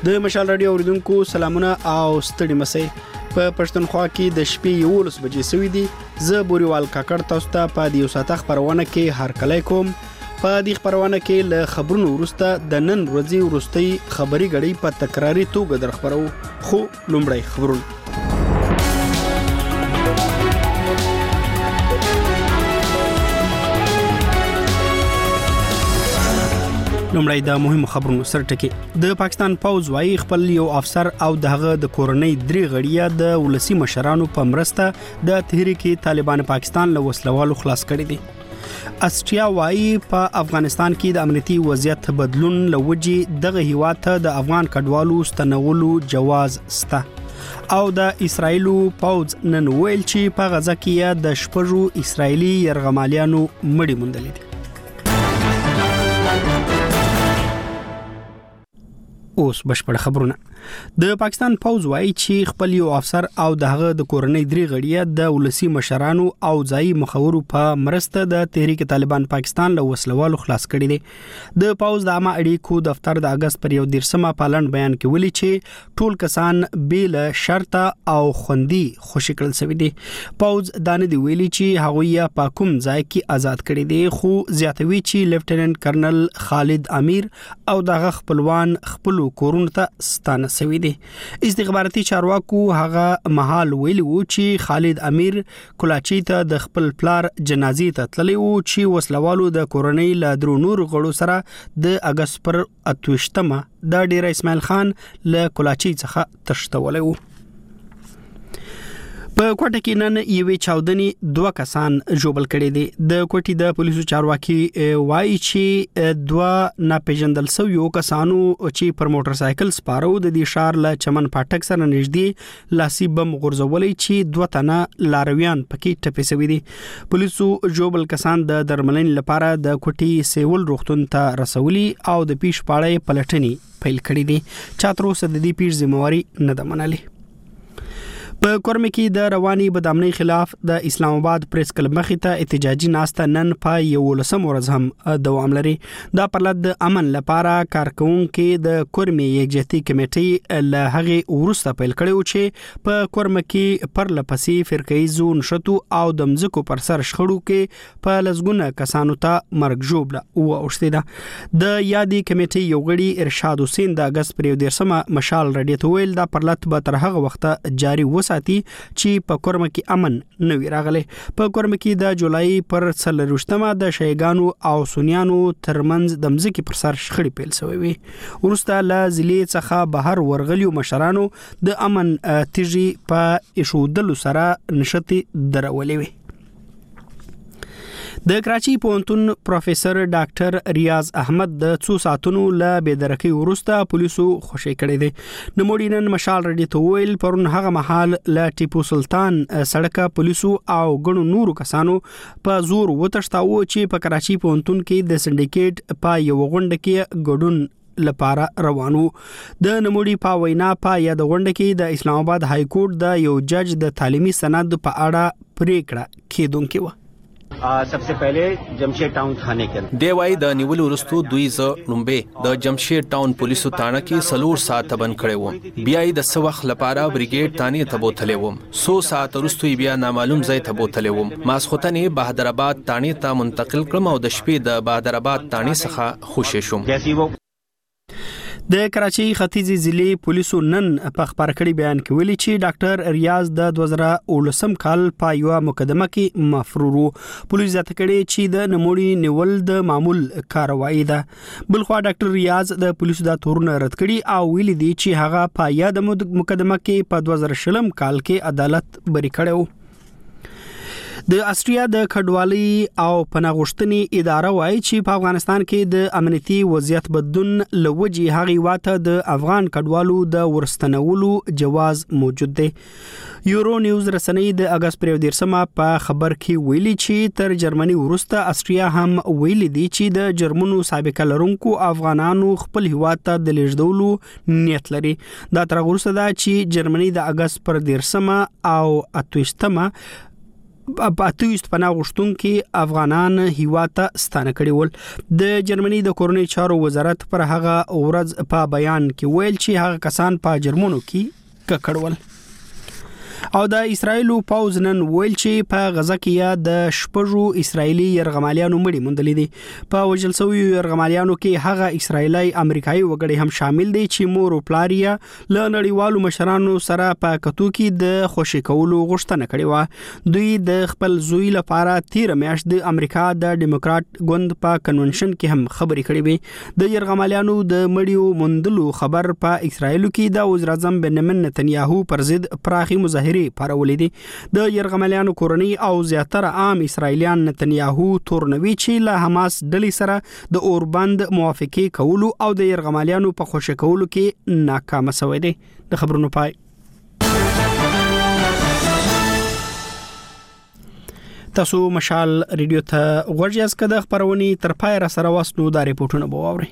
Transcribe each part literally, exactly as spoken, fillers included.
د مشال رادیو اوریدونکو سلامونه او ستړي مسئ په پښتونخوا کې د شپې یولس بجې سوي دي. زه بوريوال کاکړ تاسو ته په دې وساته خبرونه کې هر کله کوم. په دې خبرونه کې له خبرونو وروسته د نن ورځې وروستي خبري غړي په تکراري توګه درخبرو. خو لومړی خبرونه لومړی د مهمو خبرونو سرټکی. د پاکستان پوز وايي خپل یو افسر او دغه د کورنۍ درې غړي د ولسی مشرانو په مرسته د تحریک طالبان پاکستان له وسلوالو خلاص کړي دي. استریا وايي په افغانستان کې د امنیتي وضعیت بدلون لوجې دغه هیواد ته د افغان کډوالو ستنولو جواز سته. او د اسرایلو پوز نن ویل چې په غزا کې د شپږو اسرایلی يرغمالیانو مړي موندل دي. اوس بشپړ خبرونه. د پاکستان پوز وايي چې خپل یو افسر او دغه د کورنۍ درې غړي د ولسی مشرانو او ځای مخورو په مرسته د تحریک طالبان پاکستان له وسلوالو خلاص کړي دي. د پوز د عامه اړیکو دفتر د اگست پر یو دیرشمه پالند بیان کې ویلي چې ټول کسان بیل شرط او خوندي خوشی کړل شوی دي. پوز دانه دی ویلي چې هغوی په کوم ځای کې آزاد کړي دي، خو زیاتوي چې لیفټیننټ کرنل خالد امیر او دغه خپلوان خپل کورونو ته ستانه سوي دي. استخباراتي چارواکو هغه محل ویلي وو چې خالد امیر کلاچي ته د خپل پلار جنازې ته تللی وو چې وسلوالو د کورنۍ له درو نور غړو سره د اگست پر اتوشتمه د ډیر اسماعیل خان له کلاچي څخه تښتولی وو. په کوټه کې نن یوې چاودنې دوه کسان ژوبل کړي دي. د کوټې د پولیسو چارواکي وایي چې دوه ناپېژندل شویو کسانو چې پر موټر سایکل سپارو د دې ښار له چمن پاټک سره نږدې لاسي بم غورځولي چې دوه تنه لارویان پکې ټپي شوي دي. پولیسو ژوبل کسان د درملنې لپاره د کوټې سیول روغتون ته رسولي او د پیښې په اړه پلټنې پیل کړې دي. چا تر اوسه د دې پیښې ذمہواري نه ده منلې. په کورمه کې د رواني بدامنۍ خلاف د اسلام آباد پریس کلب مخې ته احتجاجي ناسته نن په یولسم ورځ هم دوام لري. دا پرلط د امن لپاره کارکونکو د کورمه یکجهتي کمیټې له هغه ورسته پیل کړو چې په کورمه کې پر لپسې فرقې زون شتو او د مزکو پر سر شخړو کې په لزګونه کسانو ته مرګ جوړه او اوشته ده. د یادي کمیټې یو غړي ارشاد حسین د اگست پر دیرشمه مشال رادیو ته ویل دا پرلط به تر هغه وخته جاری وس ساتي چې په کورمه کې امن نه وي راغلی. په کورمه کې د جولای پر څلرویشتمه د شیګانو او سنیانو ترمنځ د مځکې پر سر شخړې پیل شوې وي. وروسته له ضلع څخه بهر ورغلیو مشرانو د امن تیږي په ایښودلو سره نشتی درولې وي. د کراچي پوهنتون پروفیسور ډاکټر ریاض احمد د څو ساعتونو له بېدرکۍ وروسته پولیسو خوشی کړی دی. نوموړي نن مشال رادیو ته ویل پرون هغه مهال له ټیپو سلطان سړکه پولیسو او ګڼو نورو کسانو په زور وتښتاوه چې په کراچي پوهنتون کې د سنډیکیټ په یو غونډه کې ګډون لپاره روانو. د نموړي په وینا په یاد غونډه کې د اسلام آباد های کورټ د یو جج د تعلیمي سند په اړه پریکړه کېدونکې و. सबसे पहले जमशेद टाउन थाने के دی وای د نیولو وروسته دوی ز لومبه د جمشید ټاون پولیسو تانه کې سلور ساعت بند کړي وو. بیا د څه وخت لپاره بریګیډ تانه ته بوتلې وم. سو ساعت وروسته بیا نامعلوم ځای ته بوتلې وم. ماسختنې بهادرآباد تانه ته منتقل کړم او د شپې د بهادرآباد تانه څخه خوشی شوم. جیسی وو د کراچي ختیځي ضلع پولیسو نن په خبر کړي بیان کې ویلي چې ډاکټر ریاض د دوه زره ولسم کال په یو مقدمه کې مفرور وو. پولیس ځکه کړي چې د نموړي نیول د معمول کاروایی ده. بلخوا ډاکټر ریاض د پولیسو د تورونه رد کړي او ویلي دي چې هغه په یاد مقدمه کې په دوه زره شلم کال کې عدالت بری کړو. د استریا د کډوالۍ او پناهغوښتنې اداره وایي چې په افغانستان کې د امنیتي وضعیت بدلون لوجې هغه واته د افغان کډوالو د ورستنولو جواز موجود دی. یورو نیوز رسنۍ د اگست پر دیرشمه په خبر کې ویلي چې تر جرمني وروسته استریا هم ویلي دي چې د جرمنو سابقه لرونکو افغانانو خپل هیواد ته د لیږدولو نیت لري. دا تر وروسته دا چې جرمني د اگست پر دیرشمه او اتوشتمه پاتوست پناه غوښتونکو افغانان هیواد ته ستانه کړي ول. د جرمني د کورنۍ چارو وزارت پر هغه ورځ په بیان کې ویل چې هغه کسان په جرمونو کې ککړول. او د اسرایل پوز نن ویل چې په غزا کې یا د شپږو اسرایلی يرغمالیانو مړي موندلې دي. په وژل شوی يرغمالیانو کې هغه اسرایلی امریکایي وګړي هم شامل دي چې مور او پلار یې له نړیوالو مشرانو سره په کتو کې د خوشی کولو غوښتنه کړې و. دوی د خپل زوی لپاره تیر میاشت د امریکا د ډیموکرات ګوند په کنونشن کې هم خبرې کړې وې. د يرغمالیانو د مړیو موندلو خبر په اسرایل کې د وزیر اعظم بنیامین نتنیاهو پر ضد پراخي مظاهره پارولې دي. د يرغمالیانو کورنۍ او زیاتره عام اسرایلیان نتنیاهو تورنوي چې له حماس ډلې سره د اوربند موافقه کولو او د يرغمالیانو په خوشی کولو کې ناکام شوی دي. د خبرونو پای. تاسو مشال ریډیو ته غوږ یاست. د خبرونې تر پای را سره واسنو د ریپورتونو بواوري.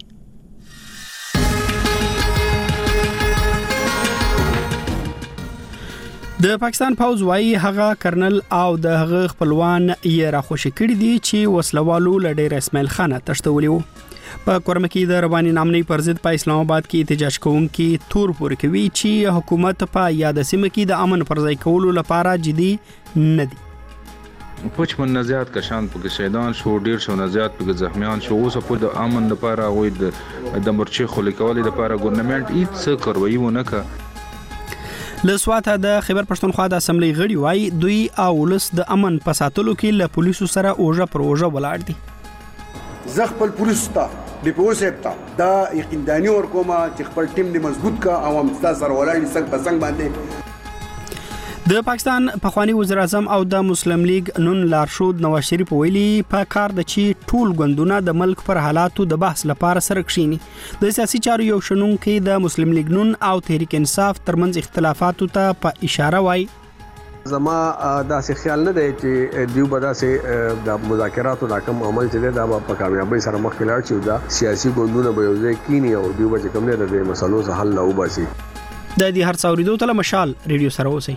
د پاکستان پوز وايي هغه کرنل او د هغه خپلوان یې را خوشی کړي دي چې وسلوالو لډیر اسماعیل خان تشتولي وو. په کورمکی د رواني نامنۍ پر ضد په اسلام آباد کې احتجاج کوونکي تور پورې کوي چې حکومت په یاد سیمه کې د امن پر ځای کولو لپاره جدي نه دي. پوچ من نزیات کشان پکې شهیدان شو، ډیر شو نزیات پکې زخمیان شو. اوس په د امن لپاره وای د مرچی خلکوالي لپاره ګورنمنت هیڅ څه کوي ونه کا. لسواته د خیبر پښتونخوا د اسمبلی غړي وای دوی او ولس د امن په ساتلو کې له پولیسو سره اوجه پر اوجه ولاړ دي. زه خپل پولیس ته د پولیسو ته دا یقینداني ورکوم چې خپل ټیم دې مضبوط کا او هم تاسو سره ولاړ څنګه په څنګه باندې. د پاکستان پخوانی وزیر اعظم او د مسلم لیگ نون لارشود نواز شریف ویلي په کار د چی ټول غوندونه د ملک پر حالاتو د بحث لپاره سره کښینی. د سیاسي چارو یو شنونکو د مسلم لیگ نون او تحریک انصاف ترمنځ اختلافاتو ته په اشاره وای. زما داسې خیال نه دی چې دیو به داسې د مذاکراتو ناکام عمل چې دا په کامیابی سره مخکې لاړ شي. دا سیاسي ګوندونه به یو ځای کینی او دیو به کوم نه د مسلو څخه حل لا وباسي. د دې هر څاوري دوه تل مشال ریډیو سره اوسئ.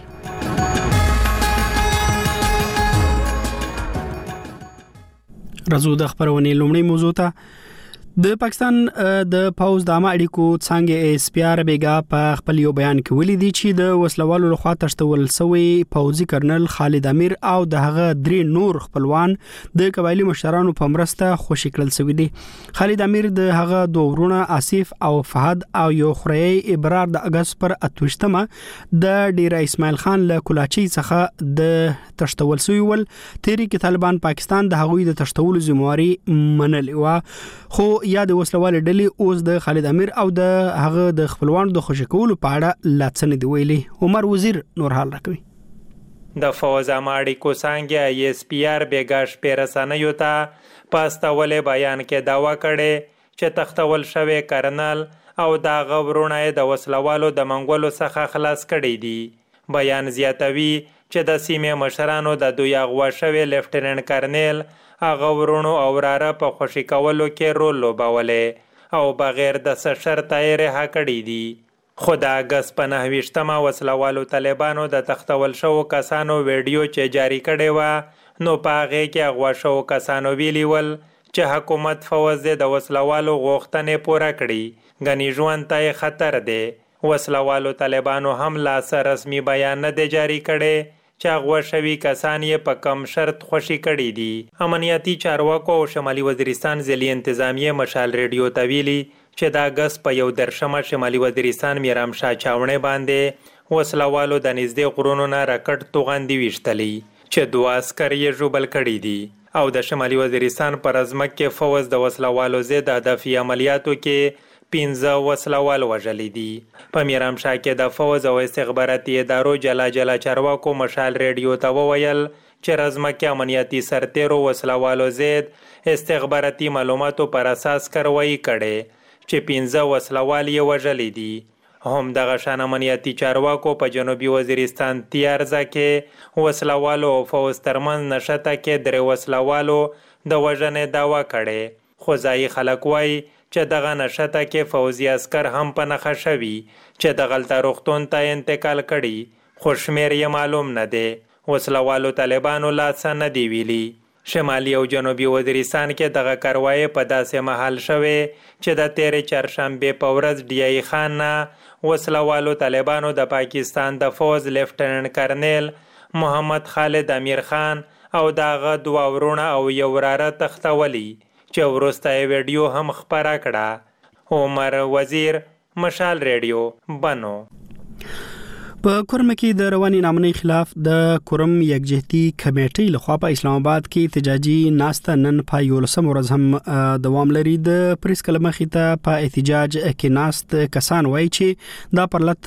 رازو د خبرونې لومړی موضوع ته د پاکستان د پوز د عامه اړیکو څنګه اس پی آر بیګا په خپل یو بیان کې ویلي دي چې د وسلوالو لخوا تشتول شوی پوزي کرنل خالد امیر او د هغه درې نور خپلوان د قبایلی مشرانو په مرسته خوشی کړل شوی دي. خالد امیر د هغه دوه ورونه آصف او فهد او یو خوري ابرار د اگست پر اتوشتمه د ډیره اسماعیل خان له کولاچي څخه د تشتول شوی ول. تحریک طالبان پاکستان د هغوی د تشتول ذمہواری منلې و، خو یا د وسلوال ډلې اوس د خالد امیر او د هغه د خپلوانو د خوشی کولو په اړه لاڅنې دی ویلي. عمر وزیر نور حال راکوي. د فوز اماړي کو څنګه ایس پی آر بیګاش پیرسانه یو ته پاستولې بیان کې داوا کړي چې تختول شوی کرنل او دا غورونه د وسلوالو د منګولو څخه خلاص کړي دي. بیان زیاتوي چې د سیمې مشرانو د دوی اغوا شوی لیفټیننټ کرنل هغه ورونو او راره په خوشی کولو کې رول لوبولې او بغیر د څه شرطه یې رها کړي دي. خو د اګست په نهه ویشتمه وسلوالو طالبانو د تختول شوو کسانو ویډیو چې جاری کړی و نو په هغې کې اغوا شوو کسانو ویلي ول چې حکومت فوز د وسلوالو غوښتنې پوره کړي، ګنې ژوند ته یې خطر دی. وسلوالو طالبانو هم لاس رسمي بیان نه دی جاری کړی چې اغوا شوي کسان یې په کم شرط خوشي کړي دي. امنیتي چارواکو او شمالي وزیرستان ځلي انتظامیه مشال ریډیو ته ویلي چې د اګست په یو درشمه شمالي وزیرستان میرام شاه چاونې باندې وسلوالو د نږدې غرونو نه راکټ توغندي ویشتلي چې دوه عسکر یې ژوبل کړي دي او د شمالي وزیرستان پر ازمک کې فوز د وسلوالو ضد هدفي عملیاتو کې پنځه وسلوال وژلي دي. په میرام شاه کې د فوز او استخباراتي ادارو جلا جلا چارواکو مشال ریډیو ته وویل چې رزمکه امنیتي سرتیرو وسلوالو ضد استخباراتي معلوماتو پر اساس کاروایی کړي چې پنځه وسلوال یې وژلي دي. هم دغه شان امنیتي چارواکو په جنوبي وزیرستان تیارزه کې وسلوالو او فوز ترمنځ نشته کې درې وسلوالو د وژنې دعوا کړي، خو ځایي خلک وایي چې دغه نشته کې فوزي عسکر هم په نښه شوي چې د غلطه روغتون ته انتقال کړي، خو شمېر یې معلوم نه دی. وسلوالو طالبانو لا څه نه دی ویلي. شمالي او جنوبي وزیرستان کې دغه کاروایی په داسې مهال شوې چې د تیرې چهارشنبې په ورځ ډیای خان نه وسلوالو طالبانو د پاکستان د فوز لیفټننټ کرنیل محمد خالد امیر خان او دغه دوه ورونه او یو وراره تختولی چې وروسته یې ویډیو هم خپره کړه. عمر وزیر، مشال ریډیو، بنو. په کورم کې د رواني نامنۍ خلاف د کورم یکجهتي کمیټې لخوا په اسلام آباد کې احتجاجي ناسته نن په یولسم ورځ هم دوام لري. د پریس کلب مخې ته په احتجاج کې ناست کسان وایي چې دا پرلط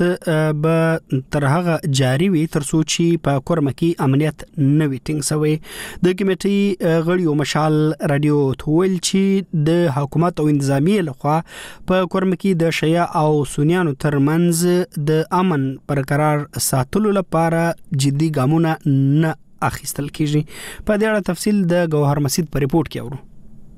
به تر هغه جاري وي تر څو چې په کورم کې امنیت نه وي ټینګ شوی. د کمیټې غړي مشال رادیو تویل چې د حکومت او انتظامیه لخوا په کورم کې د شیعه او سنیانو ترمنځ د امن برقرار ساتلو لپاره جدي ګامونه نه اخیستل کیږي. په دې اړه تفصیل د گوهر مسجد په ریپورت کې اورو.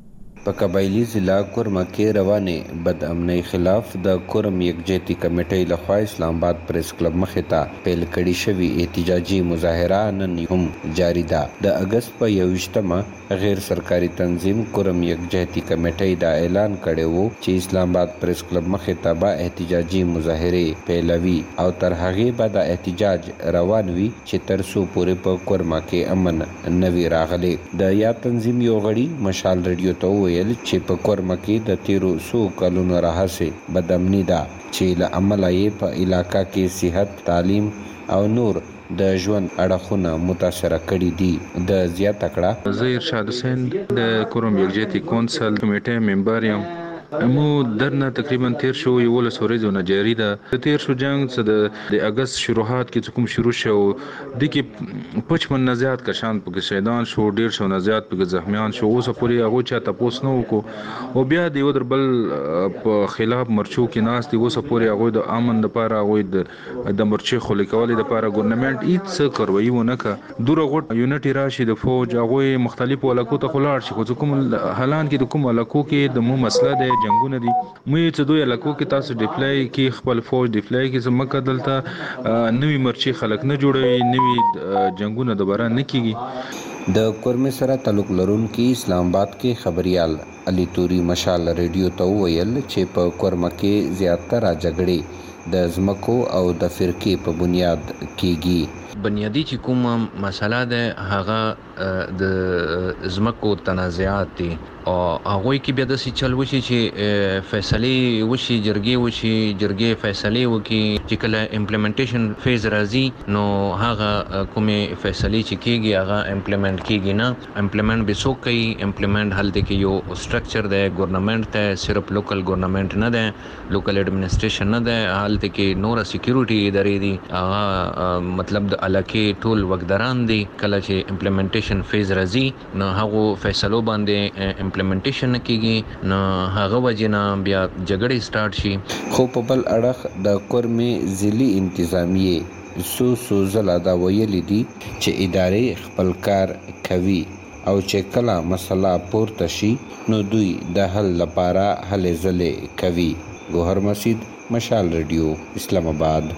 په قبایلی ضلع کورم کې روانه بد امنۍ خلاف د کورم یکجهتي کمیټې لخوا اسلام آباد پریس کلب مخې ته پیل کړي شوی احتجاجي مظاهره نن هم جاری ده. د اگست په یوویشتمه غیر سرکاري تنظیم کورم یکجهتي کمیټې دا اعلان کړی وو چې اسلام آباد پریس کلب مخې ته به احتجاجي مظاهره پیلوي او تر هغې به د احتجاج روان وي چې تر څو پورې په کورم کې امن نه وي راغلی. د یا تنظیم یو غړي مشال ریډیو ته وویل چې په کورم کې د تیرو سو کلونو راهیسې بدامني ده چې له امله یې په علاقه کې صحت، تعلیم او نور د ژوند اړخونه متاثره کړي دي. د زیاته کړه زه ارشاد حسین د کورم یکجهتي کونسل کمیټې ممبر یم. مو درنه تقریبا تیر شو یولس ورځې نه جاری ده. د تیر شو جنگ څخه د اگست شروعات کې کوم شروع شو د کې پچپن نه زیات کشان په شهیدان شو، ډیر شو نه زیات په زخمیان شو. اوس پورې هغه چا تاسو نو کو او بیا د یو در بل په خلاف مرچو کې ناس دی. اوس پورې هغه د امن لپاره هغه د مرچې خلک کولې لپاره ګورنمنت هیڅ څه کوي ونه کا دوره غټ یونټي راشي د فوج هغه مختلفو علاقو ته خلاړ شي. خو کوم حالان کې د کوم علاقو کې د مو مسله ده جنگونه دي. مې چې دوی علاقو کې تاسو ډیپلای کې خپل فوج ډیپلای کې زمکه دلته نوې مرچي خلک نه جوړوي، نوې جنگونه دوباره نه کیږي. د کورم سره تعلق لرونکي اسلام آباد کې خبريال علي توري مشال ریډیو ته ویل چې په کورم کې زیاتره جګړې د زمکو او د فرقې په بنیاد کیږي. بنیادی چې کومه مسله ده هغه د زمکو تنازعات دي او هغه کې بیا د چل وشي چې فیصله وشي، جرګې وشي، جرګې فیصله وکي چې کله امپلیمنټیشن فیز راځي نو هغه کومه فیصله چې کیږي هغه امپلیمنٹ کیږي نه. امپلیمنٹ به څوک کوي؟ امپلیمنٹ هلته کې یو سټرکچر ده، ګورنمنت ته صرف لوکل ګورنمنت نه ده، لوکل ایڈمنسټریشن نه ده، هلته کې نور سکیورټي ادارې دي. هغه مطلب د علاقې ټول وګداران دي. کله چې امپلیمنټیشن فیز راځي نو هغه فیصلو باندې امپلیمنټیشن کیږي نو هغه وجنه بیا جګړې سٹارټ شي. خو په بل اړخ د کورمې ضلعي انتظامیه سو سو زله دا ویلي دي چې ادارې خپل کار کوي او چې کله مسله پورته شي نو دوی د حل لپاره هلې ځلې کوي. گوهر مسجد، مشال ریډیو، اسلام آباد.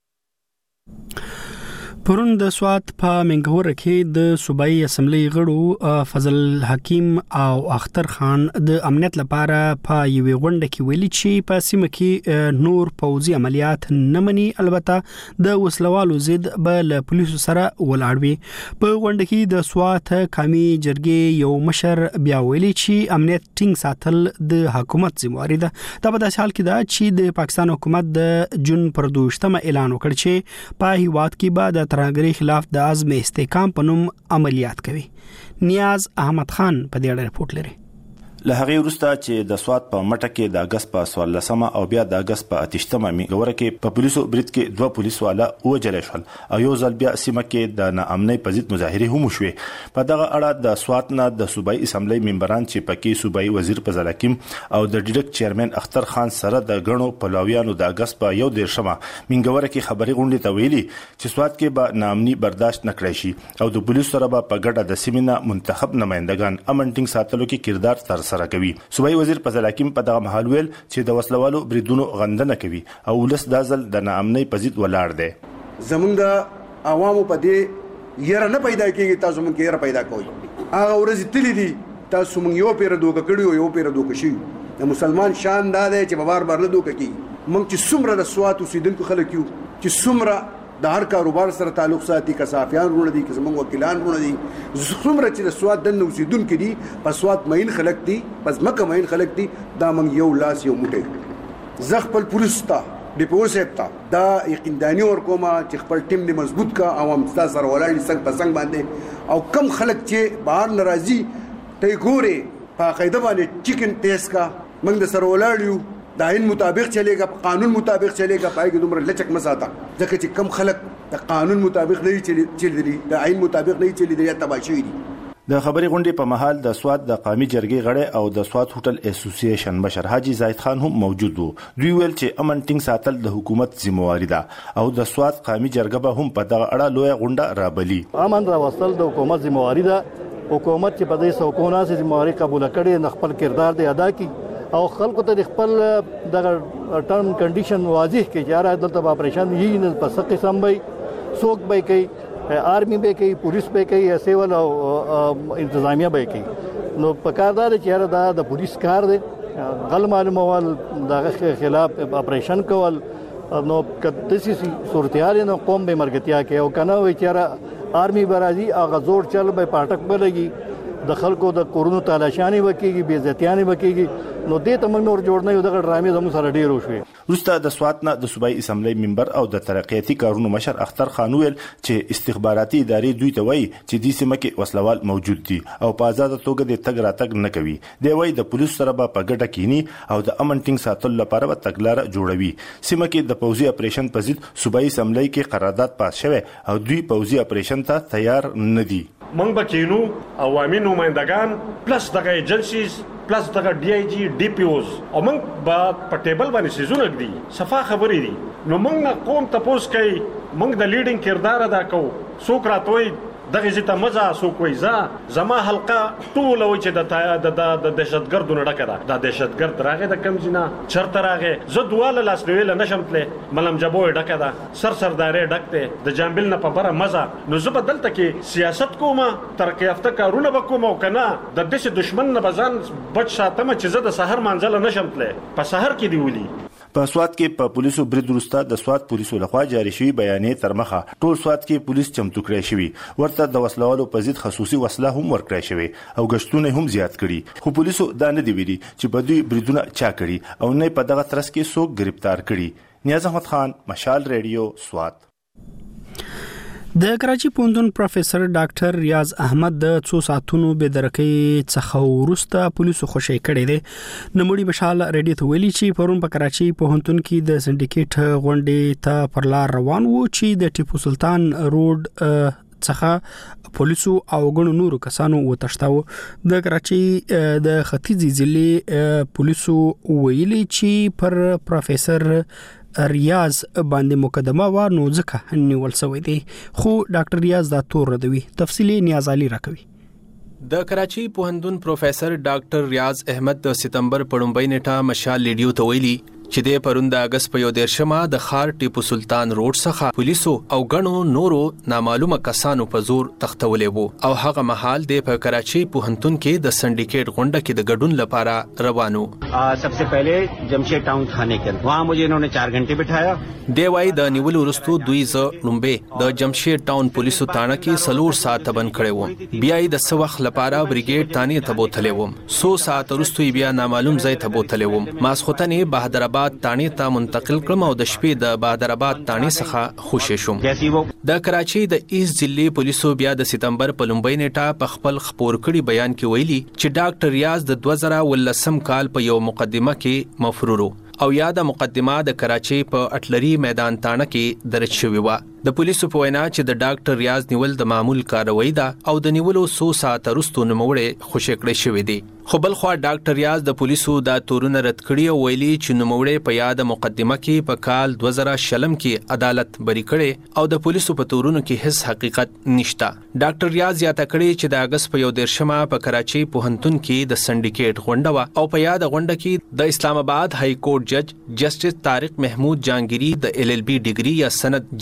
پرون د سوات په منګور کې د صوبایي اسمبلی غړو فضل حکیم او اختر خان د امنیت لپاره په یوې غونډه کې ویلي چې په سیمه کې نور پوځي عملیات نه مني، البته د وسلوالو ضد به له پولیسو سره ولاړ وي. په غونډه کې د سوات قومي جرګې یو مشر بیا ویلي چې امنیت ټینګ ساتل د حکومت ذمہواری ده. دا په داسې حال کې ده چې د پاکستان حکومت د جون پر دوشتمه اعلان وکړ چې په هیواد کې به د ترهګرۍ خلاف د عزم استحکام په نوم عملیات کوي. نیاز احمد خان په دې اړه رپورټ لري. له هغې وروسته چې د سوات په مټه کې د اګست په څوارلسمه او بیا د اګست په اتهشتمه میګوره کې په پولیسو برید کې دوه پولیس والا ووژل شول او یو ځل بیا سیمه کې د ناامنۍ په ضد مظاهرې هم وشوې. په دغه اړه د سوات نه د صوبایي اسمبلی ممبران چې پکې صوبایي وزیر فضل حکیم او د ډیرک چیرمن اختر خان سره د غنو پلاویانو د اګست په یو دیرشمه میګوره کې خبري غونډې ته ویلي چې سوات کې به ناامني برداشت نکړي شي او د پولیسو سره به په ګډه د سیمه منتخب نمائندگان امن ټینګ ساتلو کې کردار تر سره کوي. صوبایي وزیر فضل حکیم په دغه محل ویل چې د وسلوالو بریدونو غندنه کوي او ولس د ځل د ناامنۍ په ضد ولاړ دی. زمونږ عوامو په دې یره نه پیدا کیږي تاسو مونږ یره پیدا کوئ هغه ورځ تللی دي تاسو مونږ یو پیر دوکه کړیو یو پیر دوکه شي د مسلمان شان دا دی چې بار بار نه دوکه کی مونږ چې څومره د سوات اوسیدونکو خلک یو چې څومره د هر کاروبار سره تعلق ساتي کسافیان رونه دي که زمونږ وکیلان رونه دي څومره چې د سوات دنه اوسیدونکو دي په سوات مین خلک دي پس مکه مین خلک دي دا مونږ یو لاس یو موټی زه خپل پولیس ته ډیپو صاحب ته دا یقینداني ورکومه چې خپل ټیم دې مضبوط کا او هم ستاسو سره ولاړ څنګه په څنګه باندې او کم خلک چې بهر ناراضي ته ګوري په قاعده باندې چیکن ټیسټ کا موږ د سره ولاړ یو د آئین مطابق چلےګا قانون مطابق چلےګا پای کې دومره لچک مساته ځکه چې کم خلک د قانون مطابق نه چلی د آئین مطابق نه چلی د تباشوي دي د خبري غونډې په محل د سوات د قومي جرګې غړي او د سوات هوټل اسوسییشن مشر حاجی زاهد خان هم موجود وو. دوی ویل چې امن ټینګ ساتل د حکومت ذمہواری ده او د سوات قومي جرګه به هم په دغه اړه لوی غونډه رابلی. امن راوستل د حکومت ذمہواری ده. حکومت چې په دې سوکونه سي ذمہواری قبول کړي نه خپل کردار دی ادا کړي او خلکو ته خپل د ټرم کنډیشن واضح کړي چې را دلته اپریشن یې نه په څه قسم به سوک به کوي آرمی به کوي پولیس به کوي سیول او انتظامیه به کوي نو په کار دا چې دا د پولیس کار دی غل معلومول دغه خلاف اپریشن کول نو کدې سي صورتحال نو قوم به مرګتیا کوي او کنه وي چې آرمی برازي اغه زور چل به پټک بلګي د خلکو د کورونو تالاشانی وکيږي بے عزتیانی وکيږي نو دې تمنګ نور جوړ نه یو دغه ډرامې زموږ سره ډیر وشوي. روستا د سوات نه د صوبایي اسمبلی ممبر او د ترقیاتي کارونو مشر اختر خان ویل چې استخباراتي ادارې دوی ته وایي چې د سیمه کې وسلوال موجود دي او په آزاد توګه د تګ راتګ نه کوي. دی وایي د پولیس سره به په ګډه کینی او د امن ټینګ ساتلو لپاره به تګلار جوړوي. سیمه کې د پوځي اپریشن په ضد صوبایي اسمبلی کې قرارداد پاس شوه او دوی پوځي اپریشن ته تیار نه دي. منګ بکینو عوامي نمائندگان پلس دغه ایجنسیز پلس دغه ډي آی جی ډي پی اوز او منګ با په ټیبل باندې سيزونه دي صفه خبرې دي نو منګ قوم تاسو کوي منګ د لیډینګ کردار ادا کوو څوک راتوي دغه زیته مزه څوک وي ځا زما حلقه ټول وي چې د د دهشتګردو نه ډکه ده د دهشتګرد راغې د کم ځنا چرته راغې زه دواله لاس نیول نشم تله ملم جبوې ډکه ده سر سردارې ډکته د جامبل نه په بره مزه نو زه بدلته کې سیاست کومه ترقی یافته کارونه وکوم او کنه د دې دشمن نه بزان بچ ساتم چې زه د سحر منځله نشم تله په سحر کې دی ولي. په سوات کې په پولیسو برید وروسته د سوات پولیسو لخوا جاری شوی بیانې تر مخه ټول سوات کې پولیس چمتو کړی شوی ورته د وسلوالو په ضد خصوصي وسله هم ورکړی شوی او غشتونه هم زیات کړي خو پولیسو دا نه دی ویلي چې په دوی بریدونه چا کړي او نه په دغه ترڅ کې څوک گرفتار کړي. نیاز احمد خان مشال ریډیو سوات. د کراچي پوهنتون پروفیسور ډاکټر ریاض احمد د څو ساعتونو به درکې څخه ورسته پولیسو خوشی کړي دي. نموړي مشال ریډیو ته ویلي چې پرون په کراچي پوهنتون کې د سندیکیټ غونډې ته پر لار روان وو چې د ټیپو سلطان روډ څخه پولیسو او غنو نورو کسانو وتښتاو. د کراچي د ختیځي ضلع پولیسو ویلي چې پر پروفیسور ریاض باندې مقدمه و نو ځکه نیول شوی دی خو ډاکټر ریاض دا تور ردوي. تفصیلی نیاز علي راکوي. د کراچي پوهنتون پروفیسور ډاکټر ریاض احمد د سپتمبر پړومبۍ نیټه مشال لیډیو ته ویلي چې د پرون د اگست په یو دیرشمه د خار ټیپو سلطان روډ څخه پولیسو او غنو نورو نامعلومه کسانو په زور تختولې وو او هغه مهال د په کراچي پوهنتون کې د سندیکیټ غونډه کې د ګډون لپاره روانو. सबसे पहले जमशेद टाउन थाने के वहाँ मुझे इन्होंने चार घंटे बिठाया. دی وای د نیول ورستو دوی ز لومبه د جمشید ټاون پولیسو تانه کې سلور ساعت بند کړي وو. بیا د سوخ لپاره بریګیډ تانه ته بوتلې وو. سو ساعت ورستو بیا نامعلوم ځای ته بوتلې وو. ماسختنه بهادر آباد تانه ته منتقل کړم او د شپې د بهادر آباد تانه څخه خوشی شوم. د کراچي د ایست ضلع پولیسو بیا د سپتمبر په لومبۍ نیټه په خپل خبر کړي بیان کې ویلي چې ډاکټر ریاض د دوه زره ولسم کال په یو مقدمه کې مفرورو او یا د مقدمه د کراچي په اټلري میدان تانه کې درج شوی و. د پولیسو په وینا چې د ډاکټر ریاض نیول د معمول کاروي ده او د نیولو سو ساعت وروسته نوموړی خوشی کړی شوی دی. خو بل خو ډاکټر ریاض د پولیسو د تورونه رد کړی او ویلي چې نوموړی په یاد مقدمه کې په کال دوه زره شلم کې عدالت بری کړي او د پولیسو په تورونو کې هیڅ حقیقت نشته. ډاکټر ریاض یاته کړی چې د اگست په یو دیرشمه په کراچي پوهنتون کې د سندیکیټ غونډه و او په یاد غونډه کې د اسلام آباد های کورټ جج جسټس طارق محمود جانگیری د ایل ایل بی ډیګري یا سند جعلی بلل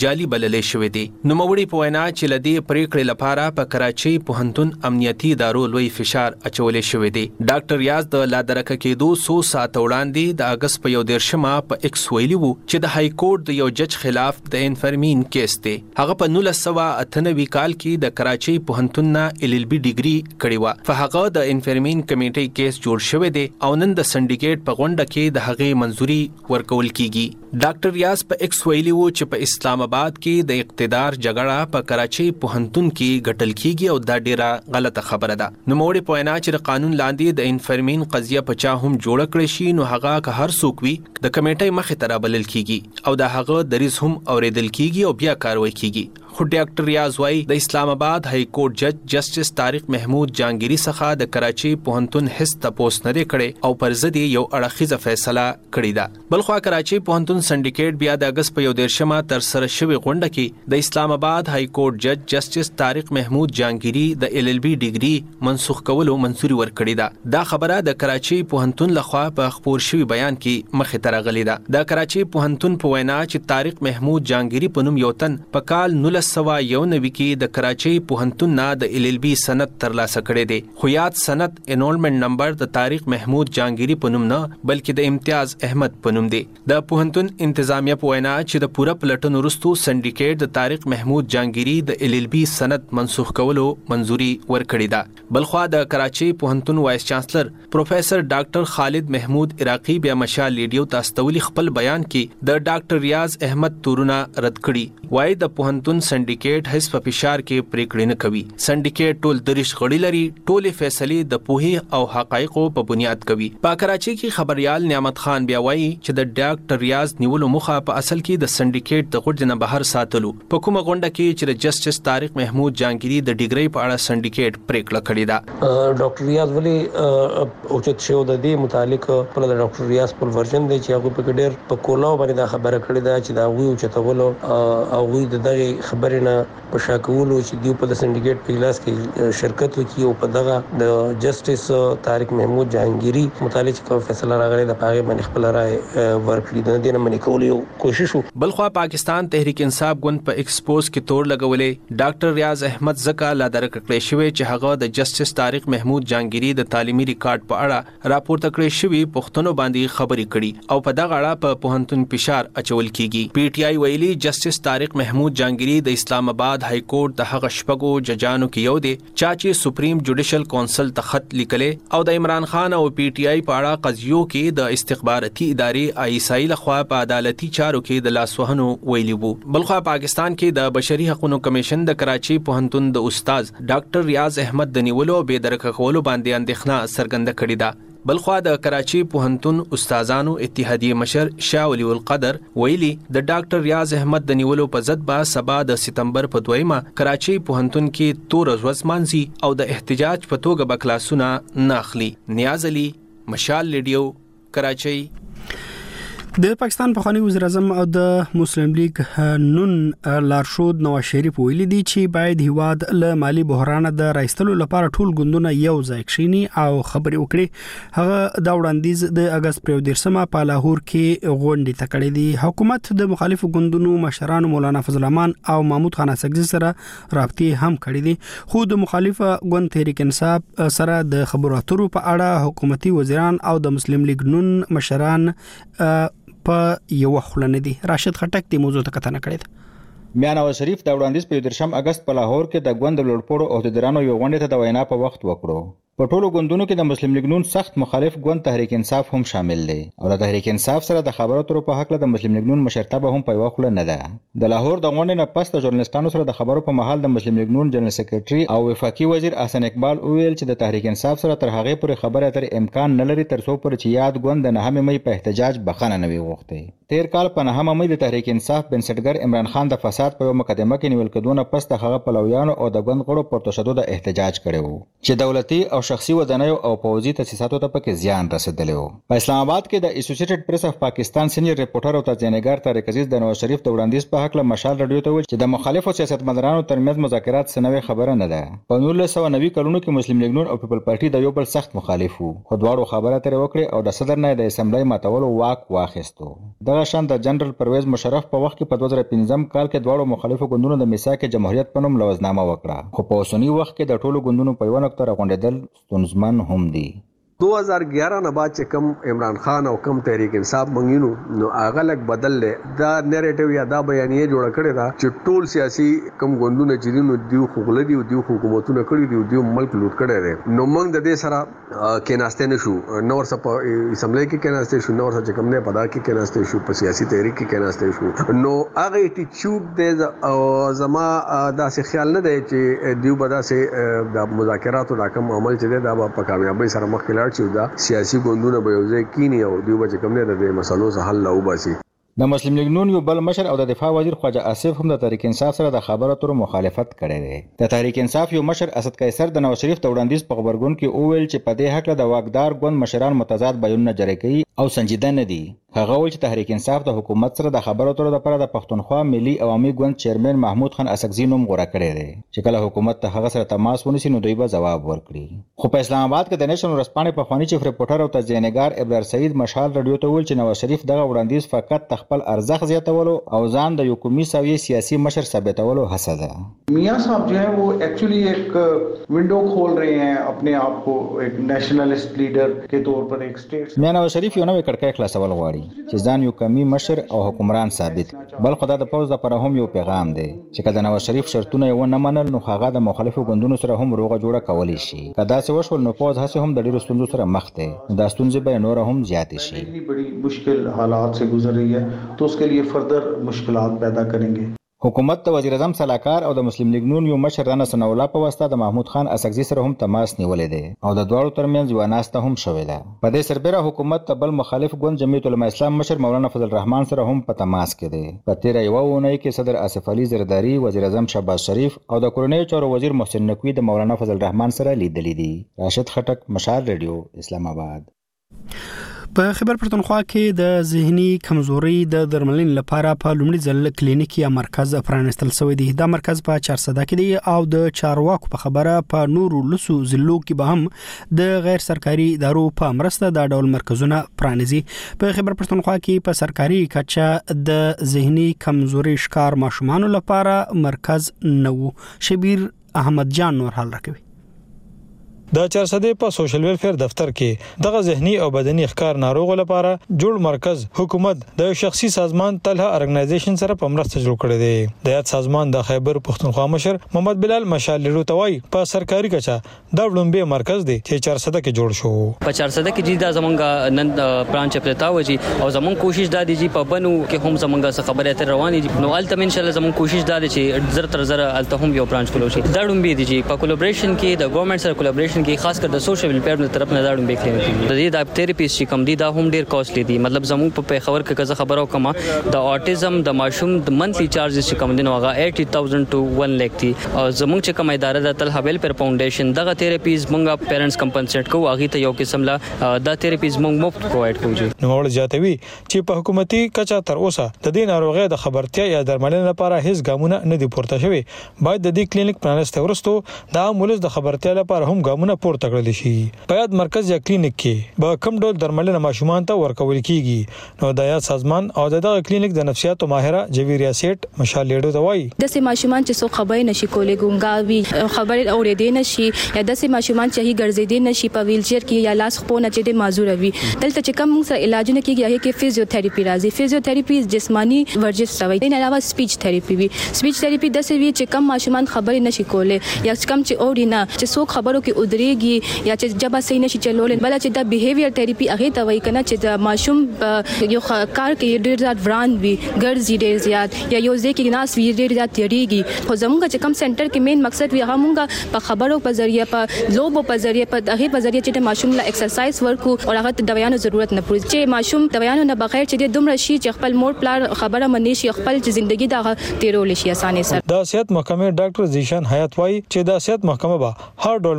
بللې شوې دي. نوموړي په وینا چې لدی پریکړې لپاره په کراچۍ پوهنتون امنیتي ادارو لوی فشار اچولې شوې دي. ډاکټر ریاض د لادرکه کېدو څو ساعت وړاندې د اگست په یو دیرشمه په ایکس ویلي وو چې د های کورټ د یو جج خلاف د انفرمین کیس دی. هغه په نولس سوه اته نوي کال کې د کراچۍ پوهنتون نه ایل ایل بي ډیګري کړې وه. په هغه د انفرمین کمیټې کیس جوړ شوی دی او نن د سنډیکیټ په غونډه کې د هغې منځوري ورکول کیږي. ډاکټر ریاض په ایکس ویلي وو چې په اسلام آباد کې د اقتدار جګړه په کراچۍ پوهنتون کې ګټل کیږي او دا ډیره غلطه خبره ده. نوموړي په وینا چې د قانون لاندې د انفرمین قضیه په چا هم جوړه کړې شي نو هغه که هر څوک وي د کمیټې مخې ته رابلل کیږي او د هغه دریځ هم اوریدل کیږي او بیا کاروي کیږي. خو ډاکټر ریاض وايي د اسلام آباد های کورټ جج جسټس طارق محمود جانگیری څخه د کراچۍ پوهنتون هیڅ تپوس نه کړي او پر ضد یو اړخیزه فیصله کړې ده. بلخو کراچۍ پوهنتون سنډیکیټ بیا د اگست په یو دیرشمه تر سره شوی غونډه کې د اسلام آباد های کورټ جج جسټس طارق محمود جانگیری د ایل ایل بي ډیګري منسوخ کولو منځوري ورکړې ده. دا خبره د کراچۍ پوهنتون لخوا په خبر شوی بیان کې مخې ته راغلې ده. د کراچۍ پوهنتون په وینا چې طارق محمود جانگیری په نوم یو تن په کال نولس سوه یو نوي کې د کراچۍ پوهنتون نه د ایل ایل بي سند ترلاسه کړی دی. خو یاد سند انولمنت نمبر د طارق محمود جانگیری په نوم نه بلکې د امتیاز احمد په نوم دی. د پوهنتون انتظامیه په وینا چې د پوره پلټن وروسته سنډیکیټ د طارق محمود جانگیری د ایل ایل بي سند منسوخ کولو منځوري ورکړې ده. بلخوا د کراچۍ پوهنتون وایس چانسلر پروفیسر ډاکټر خالد محمود عراقي بیا مشال لیډیو تاستولی خپل بیان کې د ډاکټر ریاض احمد تورونه رد کړي. وایي د پوهنتون سنډیکیټ هیڅ په فشار کې پریکړې نه کوي. سنډیکیټ ټول دریش غړي لري. ټولې فیصلې د پوهې او حقایقو په بنیاد کوي. په کراچۍ کې خبريال نعمت خان بیا وایي چې د ډاکټر ریاض نیولو مخه په اصل کې د سنډیکیټ د غوډ نه بهر ساتلو. په کومه غونډه کې چې د جسټس طارق محمود جانگیری د ډیګري په اړه سنډیکیټ پریکړه کړې ده. ډاکټر ریاض ولی اوچت شو د دې متعلق پر د ډاکټر ریاض پر ورژن دی چې هغه په ډېر په کولاو باندې دا خبره کړې ده چې دا وی اوچتولو او وی د دغه خبرې نه په شاکولو چې دیو په سنډیکیټ په اجلاس کې شرکت وکړي او په دغه د جسټس طارق محمود جهانگیری متعلق کوم فیصله راغلی د پاغه باندې خپل رائے ورکړي د دې نه منې کولو کوشش وو. بلخوا پاکستان تحریک انصاف ګوند په ایکسپوز کې تور لګولې ډاکټر ریاض احمد زکا لا درکړې شوی چې هغه د جسټس طارق محمود جهانگیری د تعلیمي ریکارډ په اړه راپورته کړې شوی پښتنو باندې خبرې کړي او په دغه اړه په پوهنتون فشار اچول کیږي. پی ټی آی ویلي جسټس طارق محمود جهانگیری د اسلام آباد های کورټ د هغه شپږو ججانو کې یو دی چې سپریم جوډیشل کونسل ته خط لیکلې او د عمران خان او پی ټی آی په اړه قضیو کې د استخباراتي ادارې آی ایس آی لخوا په عدالتي چارو کې د لاسوهنو ویلي وو. بلخوا پاکستان کې د بشري حقوقو کمیشن د کراچۍ پوهنتون د استاد ډاکټر ریاض احمد د نیولو به درکه کولو باندې اندېښنه څرګنده کړې ده. بلخوا د کراچۍ پوهنتون استادانو اتحادیه مشر شاه ولی القدر ویلي د ډاکټر ریاض احمد د نیولو په ضد به سبا د سپتمبر په دویمه کراچۍ پوهنتون کې تور ورځ مانځي او د احتجاج په توګه به کلاسونه نه اخلي. نیاز علي، مشال لیډیو، کراچۍ. د پاکستان پخوانی وزیر اعظم او د مسلم لیگ نون لارښود نواز شریف ویلي دي چې باید هیواد له مالی بحران د راستلو لپاره ټول ګوندونه یو ځای کښینی او خبرې وکړي. هغه دا وړاندیز د اگست پر دیرشمه په لاهور کې غونډې ته کړې دي. حکومت د مخالفو ګوندونو مشران مولانا فضل الرحمن او محمود خان اسقزي سره رابطې هم کړې دي. خو د مخالفه ګوند تحریک انصاف سره د خبرو اترو په اړه حکومتي وزیران او د مسلم لیگ نون مشران په یو خلنه دي. راشد خټک د موضوع ته کتنه کړې ده. میاں نواز شریف د وړاندیز په درشم اگست په لاهور کې د ګوند لوړپوړو عہدیدارانو یو غونډه ته د وینا په وخت وکړو. په ټولو ګوندونو کې د مسلم لیگ نون سخت مخالف ګوند تحریک انصاف هم شامل دی او د تحریک انصاف سره د خبرو اترو په حق له د مسلم لیگ نون مشرتابه هم په وخت نه ده. د لاهور د غونډې نه پس د ژورنالستانو سره د خبرو په محل د مسلم لیگ نون جنرال سیکریټري او وفاقي وزیر احسن اقبال ویل چې د تحریک انصاف سره تر هغه پورې خبره اترې امکان نه لري تر څو پورې چې یاد ګوند د نهم مې په احتجاج بخښنه نه وي غوښتي. تیر کال په نهم مې د تحریک انصاف بنسټګر عمران خان د فساد په یو مقدمه کې نیول کېدونه پس د هغه پلویانو او د ګوند غړو پورته شدو د احتجاج کړي وو چې دولتي او شخصي ودانیو او پوځي تاسیساتو ته پکې زیان رسیدلی و. په اسلام آباد کې د اسوسییټډ پریس اف پاکستان سینیئر ریپورټر او تجزیه‌نګار طارق عزیز د نواز شریف د وړاندیز په حق له مشال رادیو ته ویل چې د مخالفو سیاستمدارانو ترمنځ مذاکرات سنوي خبره نه ده. په نولس سوه نوي کلونو کې مسلم لیگ نون او پیپل پارټي د یو بل سخت مخالف وو، خو دواړو خبره ترې وکړې او د صدر نه د اسمبلی ماتولو واک واخیستو. دغه شان د جنرال پرویز مشرف په وخت کې په دوه زره پنځم کال کې دواړو مخالفو ګوندونو د میثاق جمهوریت په نوم لوزنامه وکړه، خو په اوسني وخت کې د ټولو ګوندونو په یوه نقطه راغونډېدل ستونزمن هم دي. دو ہزار گیارہ نه بعد چې کم عمران خان او کم تحریک انصاف منګینو نو هغه لک بدل لې دا نیریټیو یا دا بیانیه جوړ کړی دا چې ټول سیاسي کم ګوندونه چې دي نو دیو خوغله دی دیو حکومتونه کړی دی دیو ملک لوټ کړی دی نو موږ د دې سره کېناسته نشو نور څه په اسمبلی کې کېناسته شو نور څه کم نه پدا کې کېناسته شو په سیاسي تحریک کې کېناسته شو نو هغه ایټیچود دی او زما دا څه خیال نه دی چې دیو بدا سه د مذاکرات او حکم عمل چې دی دا په کامیابی سره مخ کې چې دا سیاسي ګوندونه به یو ځای کینی او دیو به کوم نه د مسلو څخه حل لا وباسي. د مسلم لیگ نون یو بل مشر او د دفاع وزیر خواجه آصف هم د تحریک انصاف سره د خبرو اترو مخالفت کړی دی. د تحریک انصاف یو مشر اسد قیصر د نواز شریف د وړاندیز په خبرګون کې اوویل چې په دې حق د واکدار ګوند مشران متضاد بیانونه جاری کوي او سنجیده نه دي. هغه ویل چې تحریک انصاف د حکومت سره د خبرو اترو لپاره د پښتونخوا ملي عوامي ګوند چیرمن محمود خان اسقزي نوم غوړه کړی دی چې کله حکومت ته هغه سره تماس ونیسي نو دوی به ځواب ورکړي. خو په اسلام آباد کې د نېشنل ورځپاڼې پخواني چیف ریپورټر او تجزیه‌نګار ابرار سعید مشال رادیو ته ویل چې نواز شریف دغه وړاندیز فقط خپل ارزښت زیاتولو او ځان د یو قومي سویې سیاسي مشر ثابتولو هڅه ده. मियां साहब जो है वो एक्चुअली एक विंडो खोल रहे हैं अपने आप को एक नेशनलिस्ट लीडर के तौर पर एक स्टेट. میا نواز شریف یو نوې کړکۍ خلاصول غواړي چې ځان یو قومي مشر او حکمران ثابت، بل خدای د پوز لپاره هم یو پیغام دی چې کله نواز شریف شرطونه یې ونه منل نو هغه د مخالفو ګوندونو سره هم روغه جوړه کولی شي. که داسې وشول نو پوز هڅې هم د ډېرو ستونزو سره مخ دی، دا ستونزې به نور هم زیاتې شي. बड़ी मुश्किल हालात से गुजर रही है तो उसके लिए फर्दर मुश्किलात पैदा करेंगे. حکومت د وزیر اعظم صلاحکار او د مسلم لیگ نون یو مشر رانا ثناء الله په واسطه د محمود خان اسقزي سره هم تماس نیولې دی او د دواړو ترمنځ یو ناسته هم شوې ده. په دې سربېره حکومت ته بل مخالف ګوند جمعیت العلماء اسلام مشر مولانا فضل الرحمن سره هم په تماس کې دی. په تیره یوه اونۍ کې صدر آصف علي زرداری، وزیر اعظم شهباز شریف او د کورنیو چارو وزیر محسن نقوي د مولانا فضل الرحمن سره لیدلي دي. راشد خټک، مشال ریډیو، اسلام آباد. په خبر پښتونخوا کې د ذهني کمزوري د درملنې لپاره په لومړي ځل کلینیک یا مرکز پرانستل شوی دی. دا مرکز په چارسده کې دی او د چارواکو په خبره په نورو لسو ضلعو کې به هم د غیر سرکاري ادارو په مرسته دا ډول مرکزونه پرانیزي. په خبر پښتونخوا کې په سرکاري کچه د ذهني کمزوري ښکار ماشومان لپاره مرکز نه وو. شبیر احمد جان نور حال راکوي. د چارسده په سوشل ویلفیر دفتر کې دغه ذهني او بدني ښکار ناروغو لپاره جوړ مرکز حکومت د شخصي سازمان طلحه ارګنایزیشن سره په مرسته جوړ کړی دی. د یاد سازمان د خیبر پښتونخوا مشر محمد بلال مشال لرو توای په سرکاري کچا د وړاندې مرکز دی چې چارسده کې جوړ شو. په چارسده کې جیدا زمونږ نن برانچ پرتا وږي او زمونږ کوشش دا دی چې په بنو کې هم زمونږ څه خبره تر روانې دي نو الته ان شاء الله زمونږ کوشش دا دی چې زر تر زر الته هم یو برانچ کولو شي. دا وړاندې دی چې په کولیبریشن کې د ګورنمنت سره کولیبریشن کې خاص کر د سوشل ویلفیر په طرف نه داړم به کلینیک د دې د تھراپیست چې کم دي دا هم ډیر کاستلی دي. مطلب زموږ په خبر کې کزه خبرو کما د اوټیزم د ماشوم د منثلی چارجز چې کم دي نو هغه اسی هزار ټو ون لک دي او زموږ چې کوم اداره د طلحه ویلفیر فاونډیشن دغه تھراپیز مونږه پیرنټس کمپنسیټ کوو هغه ته یو قسم لا د تھراپیز مونږ مفت پرووایډ کوو. نو ول جاتوي چې په حکومتي کچا تر اوسه د دې ناروغي د خبرتیا یا درملنې لپاره هیڅ ګامونه نه دي پورته شوی. باید د دې کلینیک پرانسته ورستو د امولز د خبرتیا لپاره هم ګامونه پورته کړل شي. په یاد مرکز یا کلینیک کې به کوم ډول درملنه ماشومان ته ورکول کیږي نو د یاد سازمان او دغه کلینیک د نفسیات ماهره جویریا سیټ مشال لیډو دوای د سه ماشومان چې څو خبرې نشي کولای ګونګاوي خبرې اورېدې نشي یا د سه ماشومان چې هي ګرځېدې نشي په ویل چیر کې یا لاس خو نه چې د معذور وي دلته چې کوم سره علاجونه کیږي هغه کې فزیوتراپي راځي. فزیوتراپي جسمانی ورزش سوي نه علاوه سپیچ تھراپي وي. سپیچ تھراپي د سه وی چې کم ماشومان خبرې نشي کولای یا کم چې اوري نه چې څو خبرو کې ودرېږي یا چې جبا صحیح نشي چلول بل چې د بیهیویر تھراپي هغه ته وایي کنه چې د ماشوم یو کار کې ډیر زیات وران وي ګرځي ډیر زیات یا یو ځکه ناس وی ډیر زیات تیریږي. خو زموږ چې کوم سنټر کې مین مقصد وی هغه مونږه په خبرو په ذریعہ په لوبو په ذریعہ په هغه په ذریعہ چې ماشوم لا ایکسرسایز ورکو او هغه ته دوايانو ضرورت نه پوي چې ماشوم دوايانو نه بغیر چې دومره شي چې خپل مور پلار خبره مني شي خپل ژوندۍ د تیرول شي اسانه سره. د صحت محکمې ډاکټر زیشان حیات وای چې د صحت محکمه به هر ډول مرستې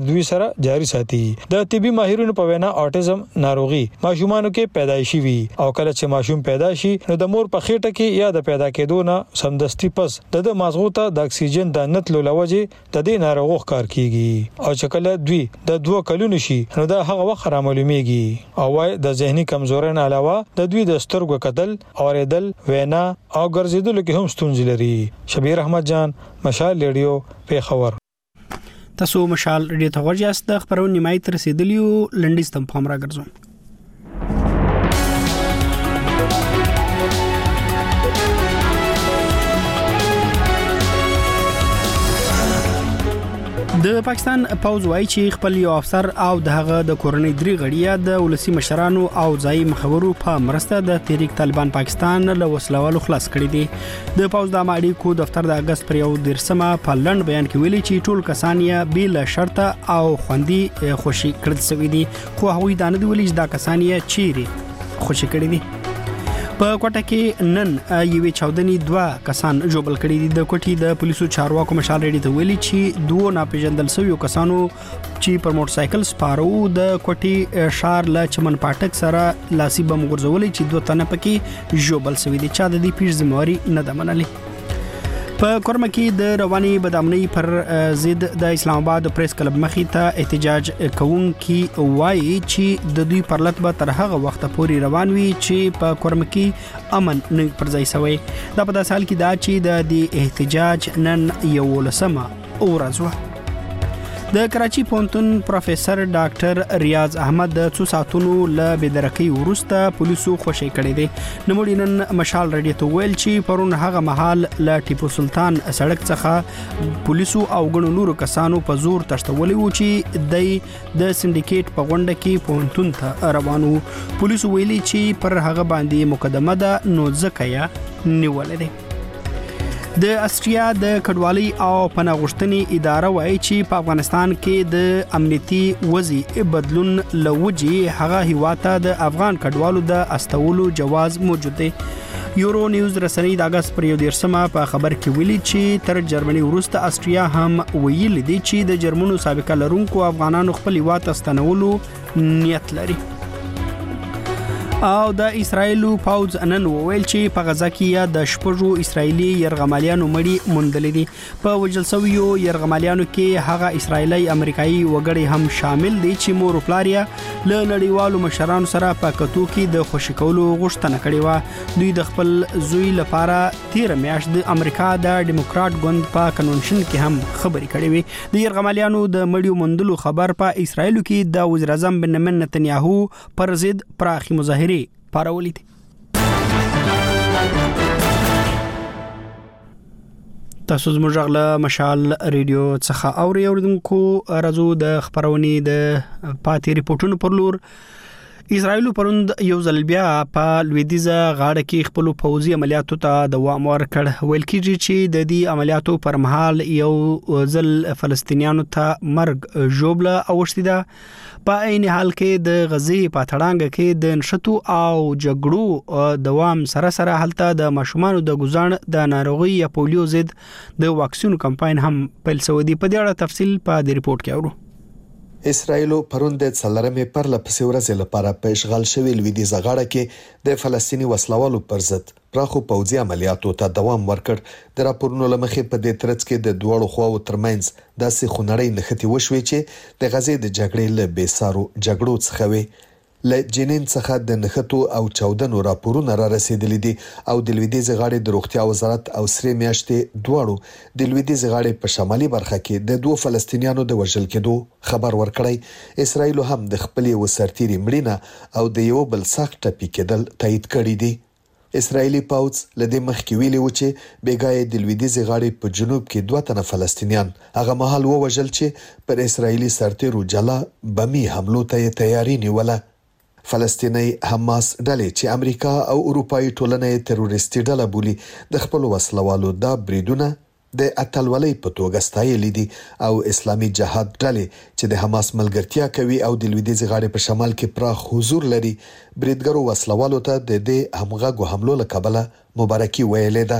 دوی سره جاري ساتي. د طبي ماهرینو په وینا اوټیزم ناروغي ماشومانو کې پیدایشي وي او کله چې ماشوم پیدا شي نو د مور په خېټه کې یا د پیدا کېدو نه سمدستي پس د مازغو ته د اکسیجن د نتلو لوجه د دې ناروغ ښکار کیږي او چې کله دوی د دوه کلونو شي نو دا هغه وخت را معلومیږي او وايي د ذهني کمزورۍ نه علاوه د دوی د سترګو کتل اوریدل وینا او ګرځیدل کې هم ستونزې لري. شبیر احمد جان مشال ریډیو پیښور. تاسو مشال ریډیو ته ورجاست د خبرونې نیمای تر رسیدلیو لنډیز تم پام را ګرځوم. د پاکستان پوز وايي چې خپل یو افسر او دغه د کورنۍ درې غړي د ولسی مشرانو او ځای مخورو په مرسته د تحریک طالبان پاکستان له وسلوالو خلاص کړي دي. د پوز د اماړي کو دفتر د اگست پر یو درسمه په لند بیان کې ویلي چې ټول کسان یې بل شرط او خوندي خوشي کړل شوی دي خو هغوی دا نه دی ویلي چې دا کسان یې چیرې خوشي کړي دي. په کوټه کې نن یوې چاودنې دوه کسان جوړل کړي دي. د کوټې د پولیسو چارواکو مشال ریډي ته ویلي چې دوه ناپېژندل شویو کسانو چې پر موټر سایکل سپارو د کوټې شار له چمن پاټک سره لاسي بم غورځولې چې دوه تنه پکې جوړل شوی دي چې د دې پیښې ذمہواری نه ده منلې. په کورما کې د رواني بدامنۍ پر ضد د اسلام آباد پریس کلب مخې ته احتجاج کوونکي وایي چې د دوی پرلط به تر هغه وخت پورې روان وي چې په کورما کې امن نه پر ځای شوی. دا په داسې حال کې دا چې د دې احتجاج نن یولسمه ورځ وه. د کراچي پونتون پروفیسور ډاکټر ریاض احمد د څو ساتونو له بېدرکۍ وروسته پولیسو خوشی کړی دی. نوموړي نن مشال ریډیو ته ویل چې پرون هغه مهال له ټیپو سلطان سړک څخه پولیسو او ګڼو نورو کسانو په زور تښتولي وو چې د د سندیکیټ په غونډه کې پونتون ته روان وو. پولیسو ویلي چې پر هغه باندې مقدمه ده نو ځکه یې نیولې ده. د استریا د کډوالۍ او پناه غوښتنې اداره وایي چې په افغانستان کې د امنیتي وضع بدلون لوجې هغه هیواد ته د افغان کډوالو د استولو جواز موجود دی. یورو نیوز رسنۍ د اگست پر یو دیرشمه په خبر کې ویلي چې تر جرمني وروسته استریا هم ویلي دی چې د جرمنو سابقه لرونکو افغانانو خپل هیواد ته ستنولو نیت لري. او د اسرایل پوز نن وویل چې په غزا کې یا د شپږو اسرایلی يرغمالیانو مړي موندل دي. په وجل سویو يرغمالیانو کې هغه اسرایلی امریکایي وګړي هم شامل دي چې مور پلاریا له نړیوالو مشرانو سره په کتو کې د خوشی کولو غوښتنه کړې و. دوی د خپل زوی لپاره تیر میاشت د امریکا د ډیموکرات ګوند په کنونشن کې هم خبرې کړې وې. د يرغمالیانو د مړیو موندلو خبر په اسرایل کې د وزیر اعظم بنیامین نتنیاهو پر ضد پراخي مظاهره پارولې دي. تاسو زموږ غلا مشال ریډیو څخه اوري اوردونکو راځو د خبرونې د پاتې ریپورتونو پر لور. اسرائیل پروند یو ځل بیا په لویدیزه غاړه کې خپل پوځي عملیاتو ته دوام ورکړ. ویل کېږي چې د دې عملیاتو پر مهال یو ځل فلسطینیانو ته مرګ ژوبله اوښتې ده. په عین حال کې د غزې په تړانګ کې د نشټو او جګړو دوام سره سره هلته د ماشومانو د ګزان د ناروغي یا پولیو ضد د واکسین کمپاین هم پیل شوی دی. په دې اړه تفصیل په دې ریپورت کې اورو. اسرائیل پرون د څلورمې پر لپسې ورځې لپاره په اشغال شوی لویدیځه غاړه کې د فلسطینی وسلوالو پر ضد پراخو پوځي عملیاتو ته دوام ورکړ. د راپورونو لمخې په دې ترڅ کې د دوړو خواو ترمنځ داسې خونړۍ نښتې وشوي چې د غزې د جګړې له بیسارو جګړو څخه وي. ل جنین څخه د نښتو او چاودنو راپورونه را رسیدلي دي او د لویدیځ غاړې د روغتیا وزارت او سری میاشتې دواړو د لویدیځ غاړې په شمالي برخه کې د دوه فلسطینیانو د وژل کېدو خبر ورکړی. اسرائیل هم د خپل وسرتيري مړینه او د یو بل سخت ټپي کېدل تایید کړی دي. اسرائیلی پوځ لدې مخکې ویلي و چې بیګای د لویدیځ غاړې په جنوب کې دوه تنه فلسطینیان هغه مهال ووژل چې پر اسرائیلی سرتیرو جلا بمي حملو ته تیاری نیوله. فلسطینی حماس ډلې چې امریکا او اروپאי ټولنې تروریستي ډله بولي د خپل وسلوالو دا بریدونه د اتلولۍ په توګه ستایلي دي او اسلامي جهاد ډلې چې د حماس ملګرتیا کوي او د لویدیځ غاړې په شمال کې پراخ حضور لري بریدګرو وسلوالو ته د دې همغږو حملو له کبله مبارکي ویلې ده.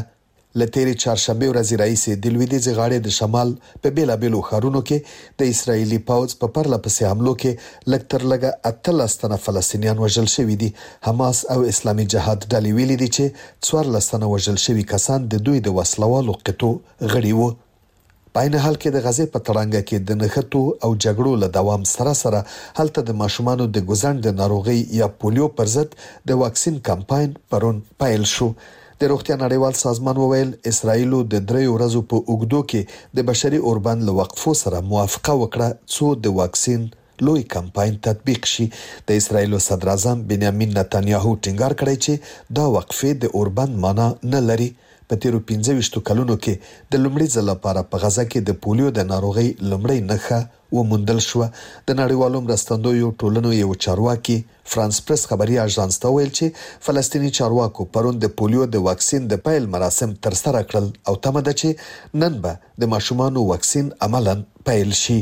لتیری چهارشنبه ورځ رئیس د لویدیځ غاړې د شمال په بیلابیلو ښارونو کې د اسرایلی پوځ په پرله پسې حملو کې لږ تر لږه اتلس تنه فلسطینیان وژل شوي دي. حماس او اسلامي جهاد ډلې ویلي دي چې څوارلس تنه وژل شوي کسان د دوی د وسلوالو قطو غړي وو. په عین حال کې د غزې په تړانګه کې د نښتو او جګړو له دوام سره سره هلته د ماشومانو د ګوزڼ د ناروغي یا پولیو پر ضد د واکسین کمپاین پرون پیل شو. د روغتیا نړیوال سازمان وویل اسرایل د درې ورځو په اوږدو کې د بشري اوربند له وقفو سره موافقه وکړه څو د واکسین لوی کمپاین تطبیق شي. د اسرایل صدر اعظم بنیامین نتانیاهو ټینګار کړی چې دا وقفې د اوربند معنا نه لري. په تیرو پنځه ویشتو کلونو کې د لومړي ځل لپاره په غزه کې د پولیو د ناروغي لومړی نښه وموندل شو. د نړیوالو مرستندویو ټولنو یو چارواکي فرانس پریس خبري اژانس ته ویل چې فلسطینی چارواکو پرون د پولیو د واکسین د پیل مراسم ترسره کړل او تمه ده چې نن به د ماشومانو واکسین عملاً پیل شي.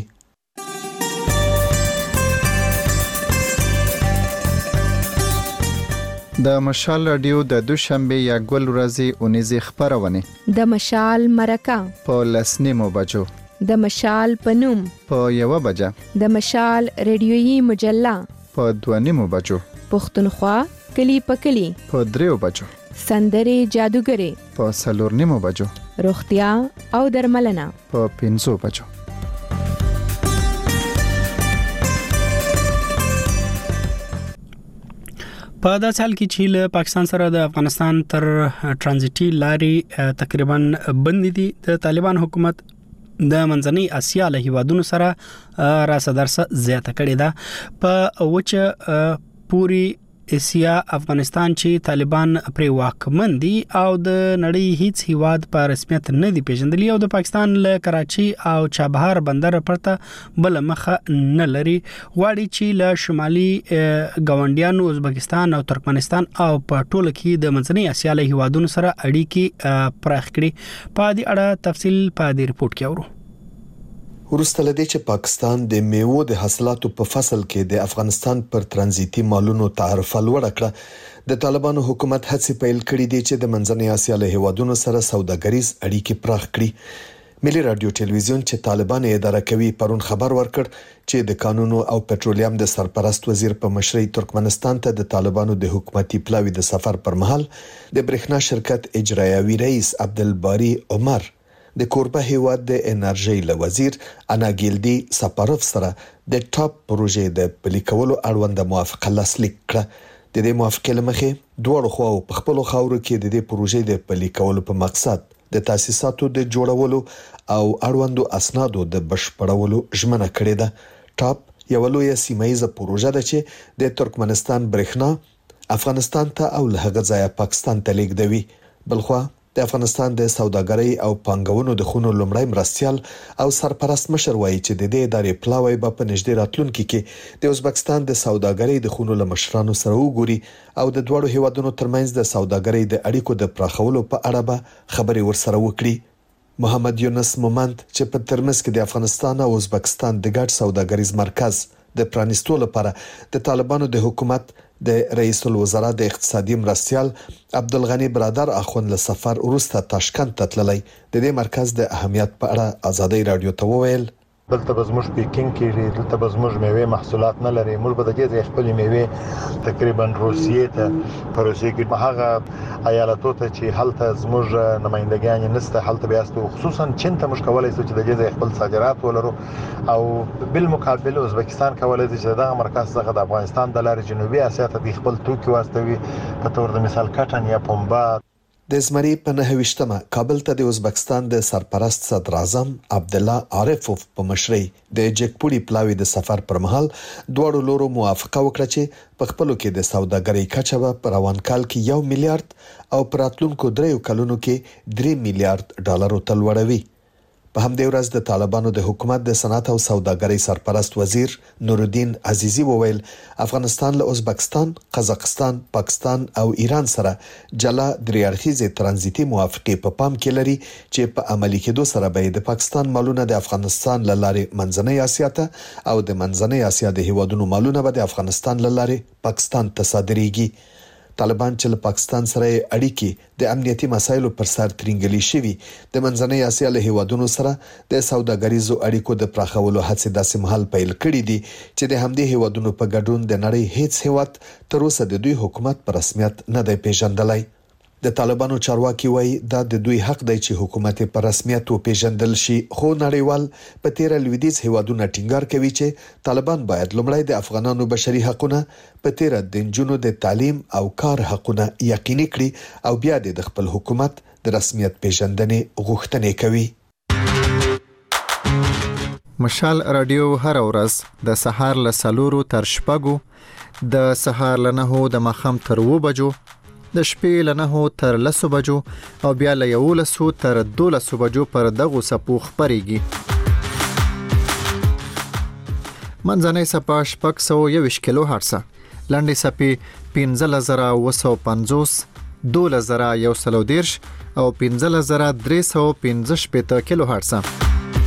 د مشال رادیو د دوشنبه یا ګل ورځې اونیزه خبرونه د مشال مرکه په لسنیمو بجو د مشال پنوم په یو بجه د مشال رادیويي مجله په دوانیمو بجو پښتونخوا کلی په کلی په دریو بجو سندري جادوګری په سلورنیمو بجو روغتیا او درملنه په پنځو بجو. په داسې حال کې چې له پاکستان سره د افغانستان تر ترانزیټي لارې تقریبا بند دي، د طالبان حکومت د منځنۍ اسیا له هیوادونو سره راسدارسه زیاته کړې ده. په وچه پوری اسیا افغانستان چې طالبان پرې واکمن دي او د نړۍ هیڅ هیواد په رسمیت نه دی پیژندلی او د پاکستان له کراچي او چابهار بندر پرته بل مخه نه لري. غواړي چې له شمالي ګاونډیانو ازبکستان او ترکمنستان او په ټوله کې د منځنۍ اسیا له هیوادونو سره اړیکې پراخ کړي. په دې اړه تفصیل په دې رپورت کې اورو. ورسته لدی چې پاکستان د میوو د حاصلاتو په فصل کې د افغانستان پر ترانزیتي مالونو تعرفه لوړه کړه، د طالبانو حکومت هڅې پیل کړې دي چې د منځنۍ اسیا له هیوادونو سره سوداګریز اړیکې پراخ کړي. ملي رادیو ټلویزیون چې طالبان اداره کوي پرون خبر ورکړ چې د قانونو او پټرولیم د سرپرست وزیر په مشرۍ ترکمنستان ته د طالبانو د حکومتي پلاوی د سفر پر مهال د برېښنا شرکت اجرایوي رئیس عبدالباری عمر د کوربه هیواد د انرژي له وزیر اناګیلدي سپاروف سره د ټاپ پروژې د پلي کولو اړوند موافقه لاسلیک کړه. د دې موافقې لمخې دوه خواو په خپل خاورو کې د دې پروژې د پلي کولو په مقصد د تاسیساتو د جوړولو او اړوندو اسنادو د بشپړولو ژمنه کړې ده. ټاپ یو لوی سیمایي پروژه ده چې د ترکمنستان برېښنا افغانستان ته او له هغه ځایه پاکستان ته لیږدوي. بلخوا د افغانستان د سوداګرۍ او پانګونو د خونو لومړی مرستيال او سرپرست مشر وایي چې د دې ادارې پلاوی په نږدې راتلونکي کې د ازبکستان د سوداګرۍ د خونو له مشرانو سره وګوري او د دوړو هیوادونو ترمنځ د سوداګرۍ د اړیکو د پراخولو په اړه به خبري ورسره وکړي. محمد یونس مومند چې په ترمنځ کې د افغانستان او ازبکستان د ګډ سوداګریز مرکز د پرانیستو لپاره د طالبانو د حکومت د رئیس الوزرا د اقتصادي مرستيال عبدالغنی برادر اخوند له سفر وروسته تاشکند ته تللی. د دې مرکز د اهمیت په اړه آزادۍ رادیو ته وویل دلته به زموږ پیکینګ کېږي، دلته به زموږ میوې محصولات نه لري، موږ به د دې ځای خپلې میوې تقریبا روسیې ته په روسیې کې هغه ایالتو ته چې هلته زموږ نمائندګان نشته هلته بیا ستو خصوصا چین ته موږ کولای شو چې د دې ځای خپل صادرات ولرو او بالمقابل ازبکستان کولای شي چې دغه مرکز څخه د افغانستان د لارې جنوبي اسیا ته د خپل توکي واستوي په تور د مثال کټن یا پنبه. د زمري په نهه ویشتمه کابل ته د ازبکستان د سرپرست صدر اعظم عبدالله عارفوف په مشرۍ د جګپوړي پلاوی د سفر پر مهال دوړو لورو موافقه وکړه چې په خپلو کې د سوداګرۍ کچه په روان کال کې یو میلیارډ او پر راتلونکو دریو کلونو کې درې میلیارډ ډالرو ته لوړوي. په همدې ورځ د طالبانو د حکومت د صنعت او سوداګرۍ سرپرست وزیر نورالدین عزیزی وویل افغانستان له ازبکستان، قزاقستان، پاکستان او ایران سره جلا درې اړخیزې ترانزیتي موافقې په پام کې لري چې په عملي کېدو سره به د پاکستان مالونه د افغانستان له لارې منځنۍ اسیا ته او د منځنۍ اسیا د هیوادونو مالونه به د افغانستان له لارې پاکستان ته صادرېږي. طالبان چې له پاکستان سره اړیکې د امنیتي مسایلو پر سر ترنګلي شوي د منځنۍ اسیا له هیوادونو سره د سوداګریزو اړیکو د پراخولو هڅې داسې مهال پیل کړي دي چې د همدې هیوادونو په ګډون د نړۍ هیڅ هیواد تر اوسه د دوی حکومت په رسمیت نه دی پیژندلی. د طالبانو چارواکي وایي دا د دوی حق دی چې حکومت په رسمیت وپیژندل شي، خو نړیوال په تیر لویدیځ هیوادونو ټینګار کوي چې طالبان باید لومړی د افغانانو بشري حقوقونه په تیر د نجونو د تعلیم او کار حقوقونه یقیني کړي او بیا د خپل حکومت د رسمیت پیژندنې غوښتنې کوي. مشال رادیو هر ورځ د سهار له سلورو تر شپږو، د سهار له نهو د ماښام تر اووه بجو، د شپې له نهو تر لسو بجو او بیا له یولسو تر دولسو بجو پر دغو څپو خپرېږي. منځنۍ څپه شپږ سوه یوویشت کیلو هرټزه، لنډې څپې پنځلس زره اووه سوه پنځوس، دولس زره یو سل او دېرش او پنځلس زره درې سوه پنځه شپېته کیلو هرټزه.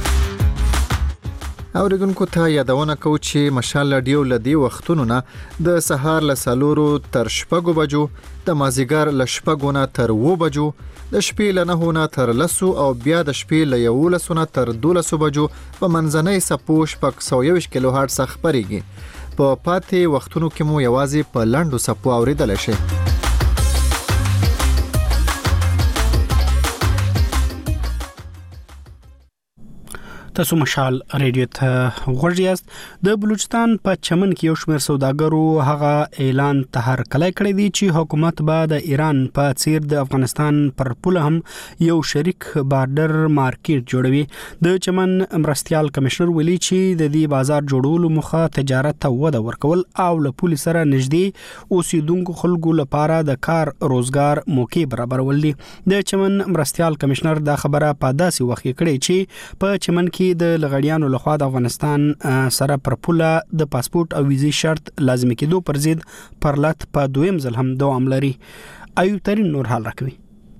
اوریدونکو ته یادونه کوو چې مشال رادیو له دې وختونو نه د سهار له څلورو تر شپږو بجو، د مازیګر له شپږو نه تر اووه بجو، د شپې له نهو نه تر لسو او بیا د شپې له یولسو نه تر دولسو بجو په منځنۍ څپو شپږ سوه یوویشت کیلو هرټز خپرېږي. په پاتې وختونو کې مو یوازې په لنډو څپو اوریدلی شئ. تاسو مشال رادیو ته غوږ یاست. د بلوچستان په چمن کې یو شمېر سوداګرو هغه اعلان تهر کړی کړی دی چې حکومت به د ایران په څیر د افغانستان پر پوله هم یو شریک بارډر مارکیټ جوړوي. د چمن مرستيال کمشنر ویلي چې د دې بازار جوړولو مخه تجارت ته وده ورکول او له پولیس سره نږدې اوسیدونکو خلکو لپاره د کار روزګار موقع برابرول دي. د چمن مرستيال کمشنر دا خبره په داسې وخت کې کړې چې په چمن کې د لغړیانو لخوا د افغانستان سره پر پوله د پاسپورت او ویزې شرط لازمي کېدو پر ضد پرلط په دویم ځل هم دوام لري. ایوب ترین نور حال راکوي.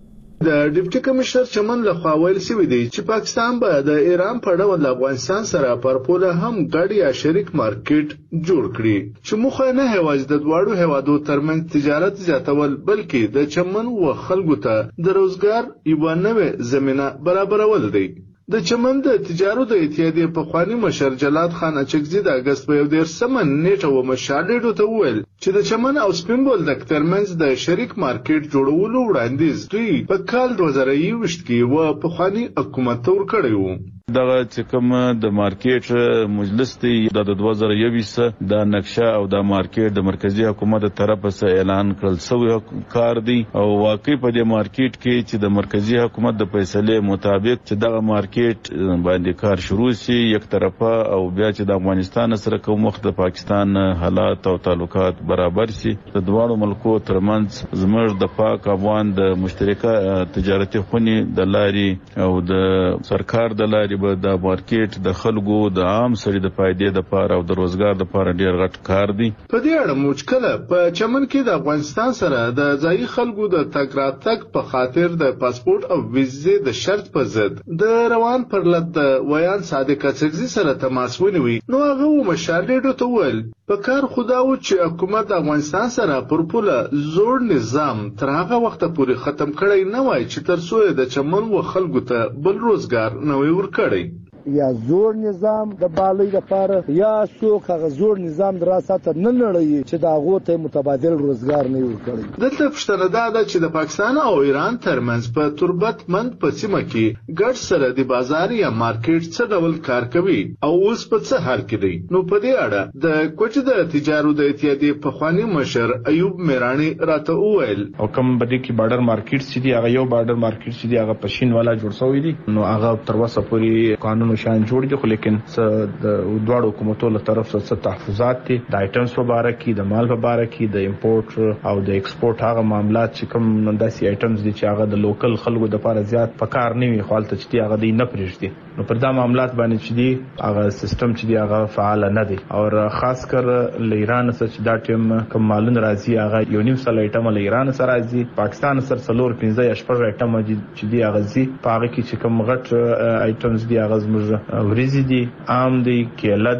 د ډیپټي کمشنر چمن لخوا ویل شوی دی چې پاکستان به د ایران په ډول افغانستان سره پر پوله هم ګډ یا شریک مارکیټ جوړ کړي چې مخه نه هواز د دواړو هوادو ترمنځ تجارت زیاتول بلکې د چمن و خلکو ته د روزګار یو نوې زمينه برابرول دی. د چمن د تجارت د اتحادیې په خواني مشر جلاد خان اچکزي د اگست په یو ډیر سمن نیټه و مشالېډو ته وویل چې د چمن او سپینبول د ترمنځ د شریک مارکیټ جوړولو وړاندیز دوی په کال دوه زره یوویشت کې و په خواني حکومت تور کړی وو. دغه چې کوم د مارکیټ مجلس دی د دوه زره یوویشت د نقشه او د مارکیټ د مرکزی حکومت طرفه څخه اعلان کړل شوی کار دی او واقعي په دې مارکیټ کې چې د مرکزی حکومت د فیصله مطابق چې دغه مارکیټ باندې کار شروع شي یک طرفه او بیا چې د افغانستان سره کوم وخت د پاکستان حالات او تعلقات برابر شي د دوه ملکو ترمنځ زموږ د پاک افغان د مشترکه تجارتي خونی د لاري او د سرکار د لاري د مارکیټ د خلکو د عام سړي د فائدې د پاره او د روزګار د پاره ډیر غټ کار دی. په دې اړه موچکله په چمن کې د افغانستان سره د ځایي خلکو د تګ راتګ په خاطر د پاسپورت او ویزې د شرط په ضد د روان پرلط د ویان صادق اڅکزي سره تماس ونیوي. نو هغه مشالېډو ته وویل په کار خداو چې حکومت افغانستان سره پر پوله زوړ نظام تر هغه وخت پورې ختم کړی نه وای چې تر څو د چمن و خلکو ته بل روزګار نوې ورکړي. یا زور نظام د بالای لپاره یا څوک هغه زور نظام دراسته نه لړۍ چې دا غوته متبادل روزګار نه ورکړي. دلته پښتنه دا ده چې د پاکستان او ایران ترمنځ په تربت مند په سیمه کې ګډ سره د بازار یا مارکیټ څه ډول کار کوي او اوس په څه حال کې دی. نو په دې اړه د کوچ د تجارت د اتحادیې په خواني مشر ایوب میرانی راته وویل او کوم بده کې بارډر مارکیټ چې دی هغه یو بارډر مارکیټ چې دی هغه پښین والا جوړ شوی دی. نو هغه تر اوسه پورې قانون شان جوړ دي خو لیکن د دوه حکومتونو له طرف څخه تحفظات دي د آیټمز په اړه کې د مال په اړه کې د امپورټ او د ایکسپورټ هغه معاملات چې کوم داسې آیټمز دي چې هغه د لوکل خلکو د لپاره زیات پکار نه وي خالص چې دی هغه دی نه پرېږدي. نو پر دا معاملات باندې چې دی هغه سیستم چې دی هغه فعال نه دی او خاص کر ل ایران سره چې دا ټیم کوم مالونه راځي هغه یو نیم سل آیټم ل ایران سره راځي پاکستان سره څلور پنځه یا شپږ آیټم چې دی هغه زی په هغه کې چې کوم غټ آیټمز دی هغه زموږ وريزي دي عام دي کېله ده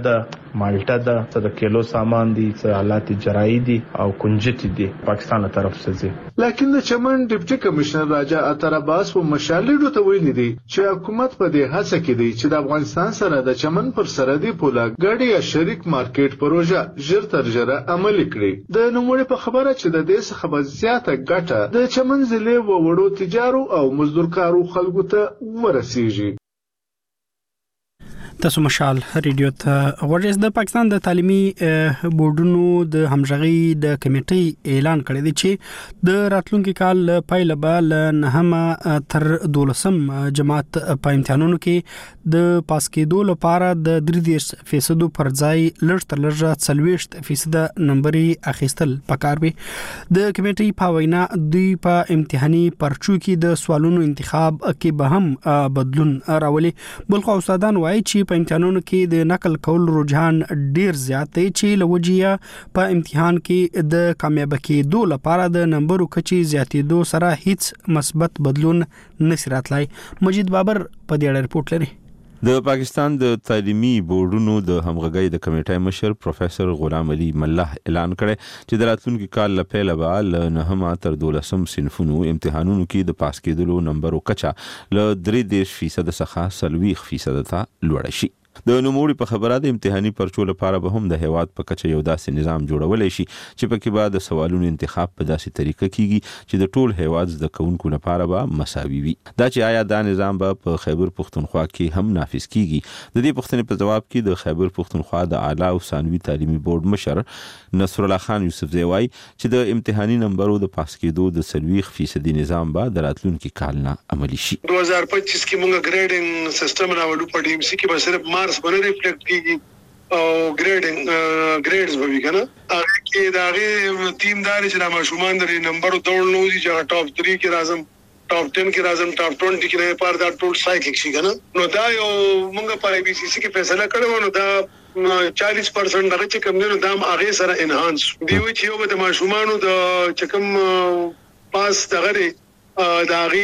مالټا ده، څه د کیلو سامان دي، څه حالات جراحي دي او کنجت دي پاکستان له طرف څخه. لکن د چمن ډیپټي کمشنر راجا اتر عباس په مشالډو ته ویلي دي چې حکومت په دې هڅه کې دی چې د افغانستان سره د چمن پر سرحدي پوله ګاډي یا شریک مارکیټ پروژه ژر تر ژره عملي کړي. د نوموړي په خبره چې د دې څخه به زیاته ګټه د چمن ضلع و وړو تجارو او مزدورکارو خلکو ته ورسیږي. تاسو مشال ریډیو ته ورجس د پاکستان د تعلیمي بورډونو د همغږي د کمیټې اعلان کړی دی چې د راتلونکي کال پایله به له نهمه تر دولسم جماعت په امتحانونو کې د پاس کېدو لپاره د درې دېرش فیصد پر ځای لږ تر لږه څلوېښت فیصد نمبرې اخیستل پکار وي. د کمیټې په وینا دوی په امتحاني پرچو کې د سوالونو انتخاب کې به هم بدلون راولي. بلخو استادان وایي چې په امتحانونو کې د نقل کول رجحان ډیر زیات دی چې لوجیا په امتحان کې د کامیاب کېدو لپاره د نمبرو کچې زیاتېدو سره هیڅ مثبت بدلون نشي راتلای. مجید بابر په دې اړه رپورټ لري. د پاکستان د تعلیمي بورډونو د همغږي د کمیټې مشر پروفیسور غلام علي ملح اعلان کړی چې د راتلونکي کال لپاره به له نهمه تر دولسم صنفونو امتحانونو کې د پاس کېدلو نمبرو کچه له درې دېرش فیصد څخه څلوېښت فیصد ته لوړه شي. د نوموړي په خبره د امتحاني پرچو لپاره به هم د هیواد په کچه یو داسې نظام جوړولای شي چې پکې به د سوالونو انتخاب په داسې طریقه کیږي چې د ټول هیواد زده کوونکو لپاره به مساوي وي. دا چې آیا دا نظام به په خیبر پختونخوا کې هم نافذ کیږي، د دې پوښتنې په جواب کې د خیبر پختونخوا د اعلی او ثانوي تعلیمي بورډ مشر نصر الله خان یوسفزی وایي چې د امتحاني نمبرو د پاس کېدو د څلوېښت فیصدي نظام به د راتلونکي کال نه عملي شي. دو هزار پچیس کې موږ ګریډینګ سیستم راوړو په ډي ام سي کې به صرف مارکس باندې ریفلیکټ کیږي او ګریډینګ ګریډز به وي کنه. هغه کې دا غي ټیم دار چې د ماشومان د نمبرو دوړ نو دي چې ټاپ تھری کې راځم، ټاپ ټن کې راځم، ټاپ بیس کې نه پاره دا ټول سایکل شي کنه. نو دا یو موږ په ای بي سی سی کې فیصله کړو نو دا چالیس پرسنټ دغه چې کوم نه دام هغه سره انهانس دی وي چې یو د ماشومان د چکم پاس دغه داغي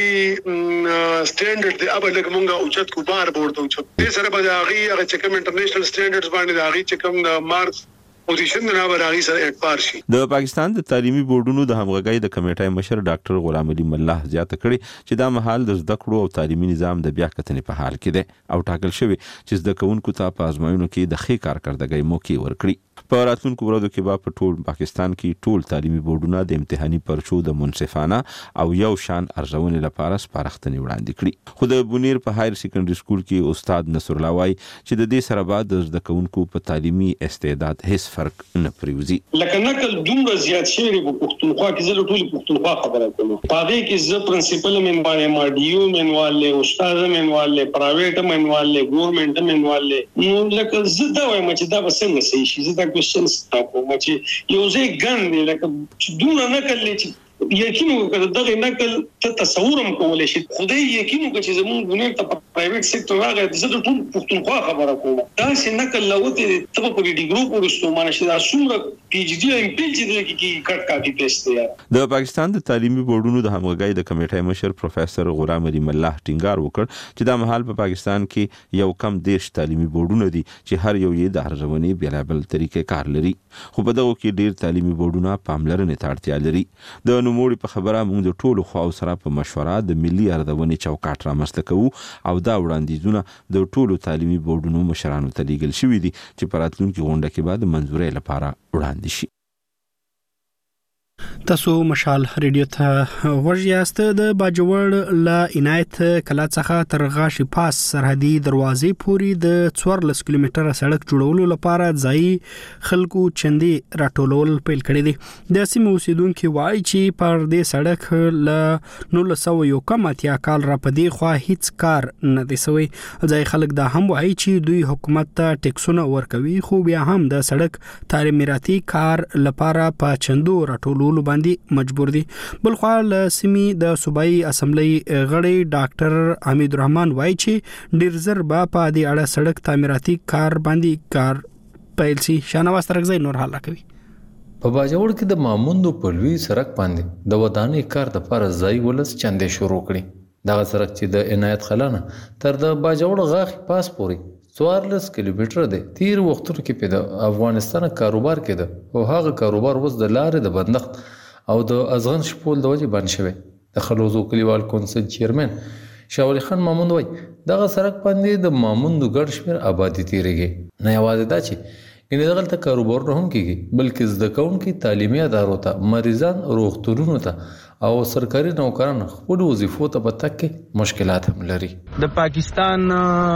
سټانډرډ دی ابل لکه مونږه اوچت کو بار ورته اوچت دې سره به داغي هغه چې کوم انټرنیشنل سټانډرډز باندې داغي چې کوم مارکس پوزیشن نه به داغي سره اډپار شي. د پاکستان د تعلیمي بورډونو د همغږي د کمیټې مشر ډاکټر غلام علي ملح زیاته کړي چې دا مهال د زده کړو او تعلیمي نظام د بیا کتنې په حال کې دی او ټاکل شوی چې زده کوونکو ته په ازموینو کې د ښې کارکردګۍ موقع ورکړي. په راتلونکو ورځو کې به په ټول پاکستان کې ټول تعلیمي بورډونه د امتحاني پرچو د منصفانه او یو شان ارزونې لپاره سپارښتنې وړاندې کړي. خو د بونیر په هایر سیکنډري سکول کې استاد نصر الله وایي چې د دې سره بعد د زده کوونکو په تعلیمي استعداد هیڅ فرق نه پریوزي. لکه نقل دومره زیات شوی په پښتونخوا کې زه ټول پښتونخوا خبره کوم. پاره کې زه پرنسپل منوال ما ډیو منوال له استاد منوال له پرایویټ منوال له ګورنمنت منوال له نو لکه زه دا وایم چې دا به څنګه صحیح شي. زه دا کوېسچنز تاسو ما چې یو ځای ګڼ لکه چې دومره نقل لې یقین وکړه دغه نقل ته تصورم کولای شي. خدای یقین وکړي چې زموږ بنیر ته په پرایویټ سېکټر راغی زه ټول پښتونخوا خبره کوم. دا چې نقل لوته ته په ډیګرو پورستو مانشه دا څومره پی ایچ ډي ایم پی چې دغه کې کټ کاپی پیسټ دی. د پاکستان د تعلیمي بورډونو د همغږي د کمیټې مشر پروفیسور غلام علي ملح ټینګار وکړ چې دا مهال په پاکستان کې یو کم دیش تعلیمي بورډونه دي چې هر یو یې د ارزونې بیلابل طریقې کار لري. خو په دغه کې ډیر تعلیمي بورډونه پاملرنې ته اړتیا لري. د نوموړي په خبره موږ د ټولو خواو سره په مشوره د ملي ارزونې چوکاټ رامنځته کوو او دا وړاندیزونه د ټولو تعلیمي بورډونو مشرانو ته لیږل شوي دي چې په راتلونکي غونډه کې به د منظورۍ لپاره وړاندې شي. تاسو مشال ریډیو ته ورجیاست. د باجوړ لا عنایت کلا څخه تر غاشي پاس سرحدي دروازې پورې د څوارلس کیلومتره سړک جوړولو لپاره ځای خلکو چندي راټولول پیل کړی دي. د سیمې اوسیدونکو وایي چې پر دې سړک ل نولس سوه یو کم اتیا کال را پدې خو هیڅ کار نه دی شوی. ځای خلک دا هم وایي چې دوی حکومت ته ټیکسونه ورکوي خو بیا هم د سړک تعمیراتي کار لپاره په چندو راټولولو باندې مجبور دي. بلخوا له سیمې د صوبایي اسمبلی غړي ډاکټر حمید الرحمن وایي چې ډیر زر به په دې اړه سړک تعمیراتي کار باندې کار پیل شي. شانواز ترغزی نور حالا کوي. په باجوړ کې د ماموندو په لوی سړک باندې د ودانۍ کار د لپاره ځای ولس چندې شروع کړي. دغه سړک چې د عنایت خلانه تر د باجوړ غاخ پاس پورې څوارلس کیلومتره دی. تیر وختونو کې په د افغانستان کاروبار کې ده او هغه کاروبار اوس د لارې د بندښت او د ازغن شپول د وجې بند شوی. د خلوزو کلیوال کونسل چیرمن شاه ولي خان ماموند وایي دغه سړک باندې د ماموندو ګډ شمېر آبادي تېرېږي. نه یوازې دا چې ګنې دغلته کاروبارونه هم کېږي بلکې زده کوونکي تعلیمي ادارو ته، مریضان روغتونونو ته او سرکاري نوکران خپلو وظیفو ته په تګ کې مشکلات هم لري. د پاکستان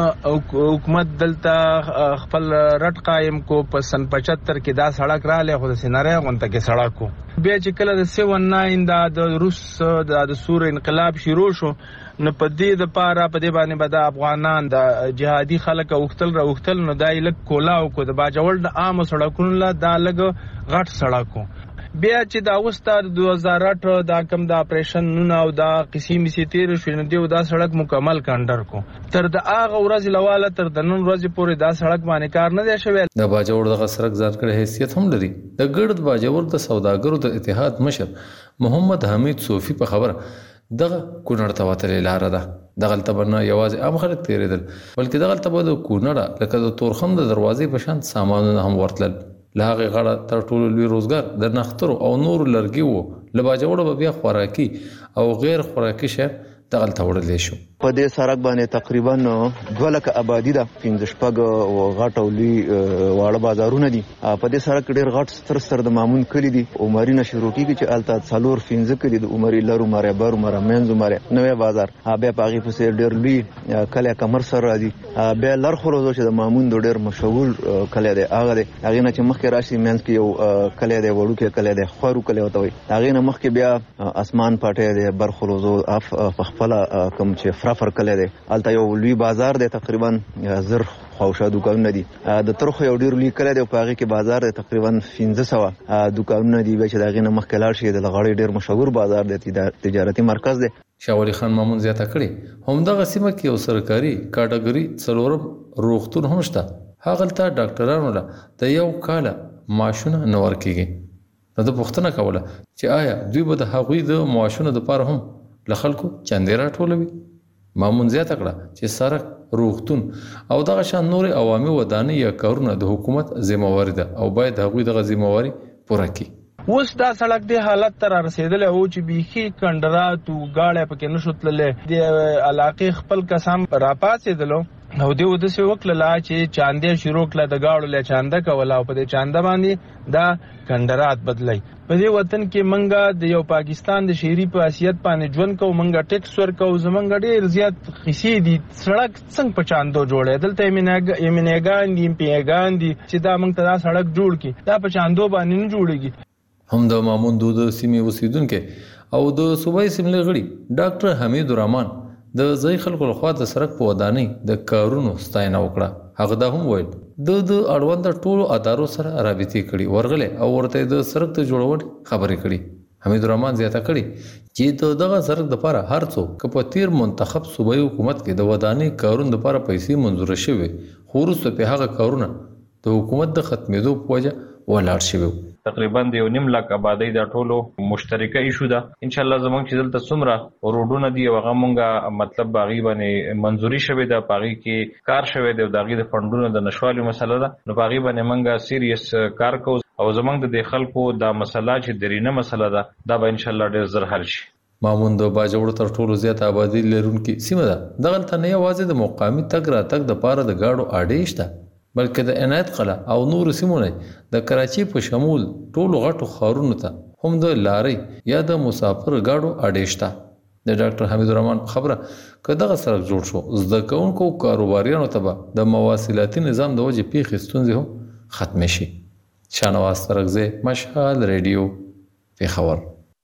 حکومت دلته خپل رټ قایم کو په سن پچهتر کې دا سړک راغلی خو د سیناري غونته کې سړک و. بیا چې کله د سیون ناین دا د روس د سور انقلاب شروع شو نو په دې د پاره په دې باندې به د افغانان د جهادي خلک اوختل را اوختل نو دای لک کولاو کو د باجوړ د عام سړکونو لا دا لګ غټ سړکو. بیا چې دا وستار دوه هزار اته دا کم د اپریشن نو او دا قسم سي تیر شو نو دی دا سړک مکمل کاندر کو تر د اغه ورځ لواله تر د نن ورځ پورې دا سړک باندې کار نه دی شوی. د باجوړ د سړک ځانګړی حیثیت هم لري. د ګړد باجوړ د سوداګرو د اتحاد مشر محمد حمید صوفي په خبره دغه کونړ ته وتلې لار ده. دغلته به نه یوازې عام خلک تېرېدل بلکې دغلته به د کونړه لکه د تورخم د دروازې په شان سامانونه هم ورتلل. له هغې غاړه تر ټولو لوی روزګار د نښترو او نورو لرګي وو. له باجوړه به بیا خوراکي او غیر خوراکي شیان دغلته وړلی شو. په دې سړک باندې تقریبا دوه لکه آبادي ده، پنځه شپږ غټ او لوی واړه بازارونه دي. په دې سړک ډېر غټ ستر ستر د مامون کلي دي. عمري نه شروع کېږي چې هلته څلور پنځه کلي د عمري لر عمره بر عمره منځ عمره نوی بازار، بیا په هغې پسې ډېر لوی کلی کمر سر راځي، بیا لر خروزو چې د مامون د ډېر مشهور کلی دی هغه دی. هغې نه چې مخکې راشي منځ کې یو کلی دی وړوکی کلی دی خوارو کلی ورته وایي. هغې نه مخکې بیا اسمان پاټی دی بر خروزو اف په خپله کوم چې فرافر کلی دی هلته یو لوی بازار دی تقریبا زر خواوشا دوکانونه دي. د ترخو یو ډېر لوی کلی دی په هغې کې بازار دی تقریبا پنځه سوه دوکانونه دي. بیا چې د هغې نه مخکې لاړ شي د لغړی ډېر مشهور بازار دی، تجارتي مرکز دی. شاه ولي خان مامون زیاته کړې همدغه سیمه کې یو سرکاري کاټګوري څلورم روغتون هم شته. هغلته ډاکټرانو له د یو کاله معاشونه نه ورکېږي. نو د پوښتنه کوله چې آیا دوی به د هغوی د معاشونو دپاره هم له خلکو چندې راټولوي. مامون زیاته کړه چې سړک، روغتون او دغه شان نورې عوامي ودانۍ یا کارونه د حکومت ذمهواري ده او باید هغوی دغه ذمهواري پوره کړي. اوس دا سړک دې حالت ته را رسېدلی و چې بیخي کنډرات و ګاډی پکې نه شو تللی. د علاقې خپل کسان راپاڅېدلو او دوی وداسې وکړله چې چاندې شروع کړه د ګاډو له چانده کوله او په دې چانده باندې دا کنډرات بدلی. په دې وطن کې منګه د یو پاکستان د شهري په حیثیت باندې ژوند کوو، منګه ټیکس ورکوو، زمونږ ډېر زیات خیسې دي. سړک څنګه په چاندو جوړی؟ دلته ایمنیګان دي، امپیګان دي چې دا موږ ته دا سړک جوړ کړي، دا په چاندو باندې نه جوړېږي. هم د ماموندو د سیمې اوسیدونکي او د صوبایي اسمبلۍ غړي ډاکټر حمید الرحمن د ځایي خلکو لخوا د سړک په ودانۍ د کارونو ستاینه وکړه. هغه دا هم ویل د د اړونده ټولو ادارو سره رابطې کړي، ورغلی او ورته د سړک د جوړونې خبرې کړي. حمید الرحمن زیاته کړي چې د دغه سړک دپاره هر څوک که په تیر منتخب صوبایي حکومت کې د ودانۍ کارونو دپاره پیسې منظوره شوې خو وروسته پې هغه کارونه د حکومت د ختمېدو په وجه ولاړ شوي. تقریبا د یو نیم لاک آبادی دا ټولو مشترکه ایشو ده. ان شاء الله زمونږ چې دلته څومره روډونه دي هغه مونږه مطلب باغی باندې منظوري شوی ده، باغی کې کار شوی دی، داغي د فندونو د نشوالي مسله ده. نو باغی باندې مونږه سیریس کار کوو او زمونږ د خلکو دا مسله چې درینه مسله ده دا به ان شاء الله ډیر زر حل شي. مامون د باجوړ تر ټولو زیات آبادی لرونکي سیمه ده. دغلته نه یوازې د مقامي تګ راتګ د پاره د گاډو اډې شته بلکې د عنایت قلعه او نور سیمونه د کراچي په شمول ټولو غټو ښارونو ته هم د لارۍ یا د مسافر ګاډو اډې شته. د ډاکټر حمید الرحمن په خبره که دغه سړک جوړ شو زده کوونکو کاروباریانو ته به د مواصلاتي نظام د وجې پیښې ستونزې هم ختمې شي. شاهنواز ترکزی، مشال ریډیو، پېښور.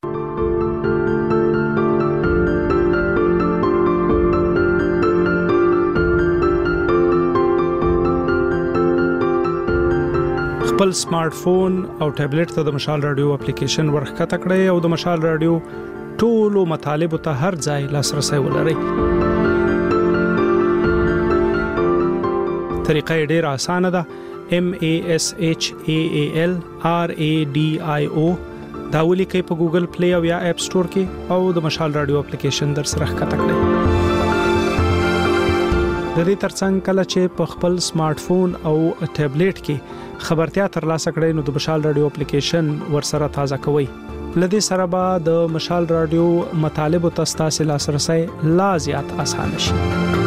خپل سمارټ فون او ټابلیټ ته د مشال رادیو اپلیکیشن ورخکته کړئ او د مشال رادیو ټولو مطالبه ته هر ځای لاسرسي ولرئ. طریقه ډیره اسانه ده. M A S H A A L R A D I O دا ولیکئ په ګوګل پلی او یا اپ سٹور کې او د مشال رادیو اپلیکیشن در سره ښکته کړئ. د دې ترڅنګ کله چې په خپل سمارټ فون او ټابلیټ کې خبرتیا ترلاسه کړئ نو د مشال رادیو اپلیکیشن ورسره تازه کوئ. لدې سره به د مشال رادیو مطالب او تاسو لاسرسي لا زیات آسان شي.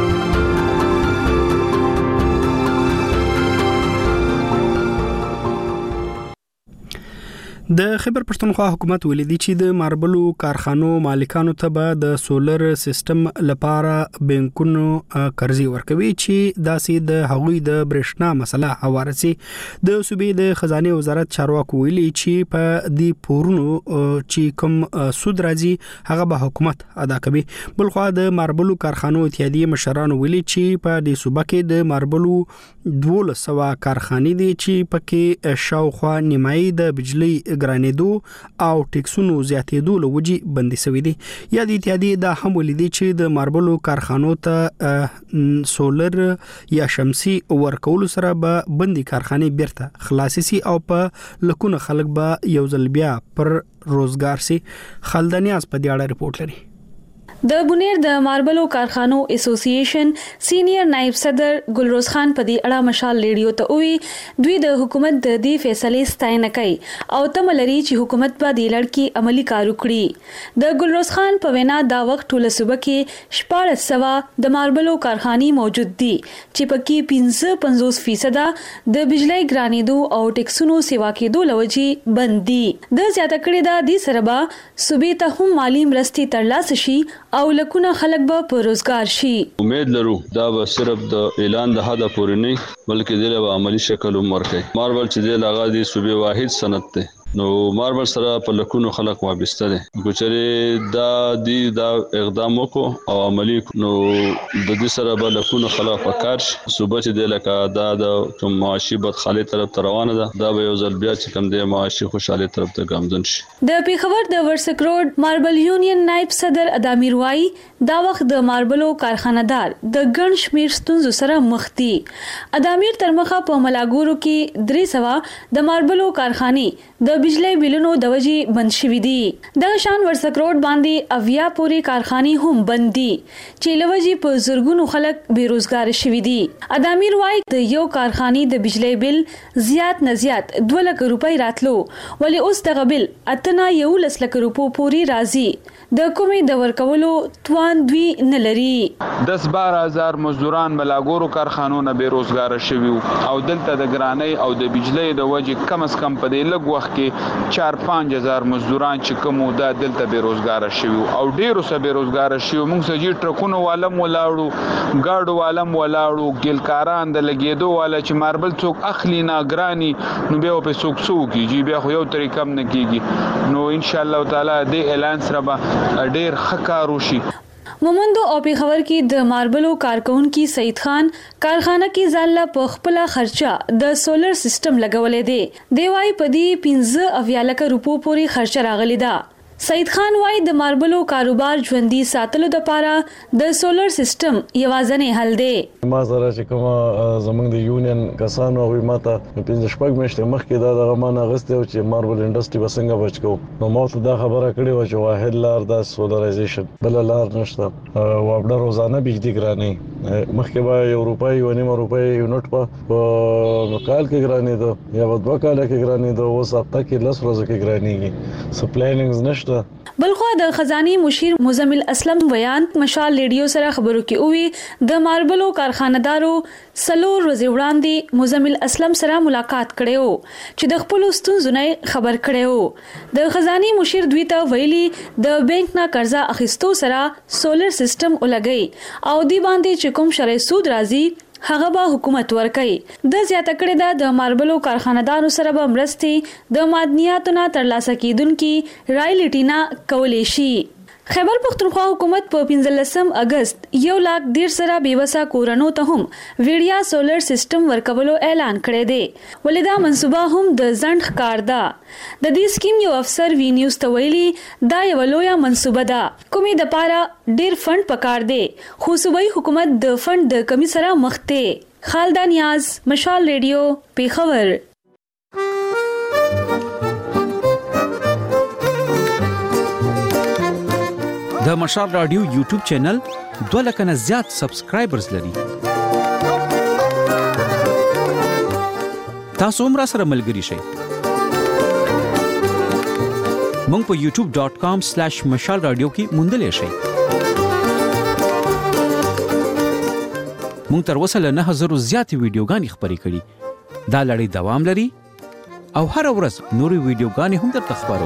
د خیبر پښتونخوا حکومت ولیدي چې د ماربلو کارخانو مالکانو ته به د سولر سیستم لپاره بانکونو قرضې ورکوي چې داسې د هغوی د برېښنا مسله هوارسي. د صوبې د خزانه وزارت چارواکو ویلي چې په دې پورونو چې کوم سود راځي هغه به حکومت ادا کوي. بلخو د ماربلو کارخانو اتحادیه مشرانو ویلي چې په دې صوبه کې د ماربلو دولس سوه کارخانې دي چې پکې شاوخوا نیمایي د بجلی ګرانېدو او ټیکسونو زیاتېدو لوجي بندي شوې دي. یا د اتحادیه دا هم ولیدي چې د ماربلو کارخانو ته سولر یا شمسي ورکول سره به بندي کارخانه بیرته خلاصي سي او په لکونه خلک به یو ځل بیا پر روزګار سي. خالدانیاز په دې اړه رپورت لري. د بونیر د ماربلو کارخانو اسوسییشن سینیئر نائب صدر ګلروز خان په دې اړه مشال ریډیو ته وی دوی د حکومت د دې فیصلې ستاینه کوي او تم لري چې حکومت به د لړکی عملی کار وکړي. د ګلروز خان په وینا دا وخت ټول صوبه کې شپږ سوه د ماربلو کارخانې موجود دي چې پکې پنځه پنځوس فیصد د بجلی ګرانېدو او ټیکسونو سیوا کېدو لوجي بند دي. د زیاته کړې دا د سربا صوبې ته هم مالی مرستې ترلاسه شي او لکونه خلک به په روزګار شي. امید لرو دا به صرف د اعلان د حدا پورې نه بلکې د له عملی شکل ورکړي. ماربل چې د لغا دي صوبې واحد سند ده نو ماربل سره په لکونو خلک وابسته دي. ګوچره دا دی دا اقدام وکړو او عملی نو د دې سره به لکونو خلک پکار شي. صوبې چې د لکه دا د کوم معاشي بد خالي طرف ته روانه ده دا به یو ځل بیا چې کوم د معاشي خوشاله طرف ته ګامزن شي. د پیښور د ورسک روډ ماربل یونین نائب صدر ادامیر وای دا وخت د ماربلو کارخانه‌دار د ګڼ شمیر ستونزو سره مخ دي. ادامیر تر مخه په ملاګورو کې درې سوه د ماربلو کارخانې د بجلی بیلونو د وجې بند شوي دي. د شان ورسک روډ باندې اویا پورې کارخانې هم بند دي چې لوجې په زرګونو خلک بیروزګار شوي دي. ادامیر وای د یو کارخانې د بجلی بیل زیات نه زیات دوه لک روپۍ راتلو ولې اوس دغه بیل اتنا یو لس لک روپو پورې راځي. د کومې د ورکولو توان دوی نه لري. دس بار هزار مزدوران ملاګورو کارخانو نه بیروزګار شوي او دلته د ګرانۍ او د بجلی د وجې کم از کم په دې لږ وخت کې چار پنځه هزار مزدوران چې کوم دا دلته بیروزګار شوي او ډیرو سره بیروزګار شوي. موږ سجی ټرکونو والم ولاړو ګاډو والم ولاړو ګلکاران د لګیدو والا چې ماربل څوک اخلي نه ګرانی نو بیا په څوک څوک کیږي بیا خو یو طریقه کم نه کیږي. نو ان شاء الله تعالی د اعلان سره به ډیر ښه وشي. مومندو او پیښور کې د ماربلو کارکونکو سید خان کارخانه کې ځاله په خپل خرچه د سولر سیستم لګولې دی. دی وايي په دې پنځه اویا لک روپو پورې خرچه راغلی ده. سید خان وايي د ماربلو کاروبار ژوندۍ ساتلو لپاره د سولر سیستم یوازینی حل دی. ما سره چې کوم زمونږ د یونین کسانو او ماته پنځه شپږ میاشتې مخکې دا د غمانه غسته او چې ماربل انډستری وسنګ بچو نو مو ته دا خبره کړې و چې واحد لار د سولرایزیشن بل لار نشته او وبډه روزانه بجلی ګراني مخکې به یو روپۍ یو نیم روپۍ یونټ په کال کې ګراني دو یا په دوه کال کې ګراني دو اوس هفته کې لس ورځې کې ګرانيږي. سپلاینګز نشته. بلخو د خزاني مشیر مزمل اسلم بیان مشال ریډیو سره خبرو کې اووي د ماربلو کارخانه‌دارو سلور ورځې وړاندې مزمل اسلم سره ملاقات کړو چې د خپل ستونزو نه خبر کړو. د خزاني مشیر دوی ته ویلي د بانک نه قرضه اخیستو سره سولر سیستم ولګي او دی باندې چې کوم شرعي سود راځي هغه به حکومت ورکړي. د زیاته کړې ده د ماربلو کارخانه‌دارو سره به مرستې د معدنیاتو نه ترلاسه کیدونکو رایلټینا کولې شي. خیبر پختونخوا حکومت په پنځلسم اگست یو لاک ډیر سره بیوسا کورونو ته هم ویډیا سولر سیستم ورکولو اعلان کړی دی. ولدا منصوبه هم د ځند ښکار ده. د دې سکیم یو افسر وی نیوز ته ویلي دا یو لویه منصوبه ده کومې د پاره ډیر فند پکار دی خو صوبایي حکومت د فند د کمی سره مخ دی. خالدان نیاز مشال ریډیو پیښور. د مشال رادیو یوټیوب چینل دوه لک نه زیات سبسکرایبرز لري. تاسو هم را سره ملګري شئ. مونږ په یوټیوب ډاٹ کام سلیش مشال رادیو کې موندلای شئ. مونږ تر اوسه له نه هزار زیاتې ویډیوګانې خپرې کړي. دا لړۍ دوام لري او هر ورځ نورې ویډیوګانې هم درته خپرو.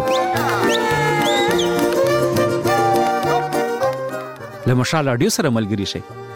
له مشال رادیو سره ملګري شئ.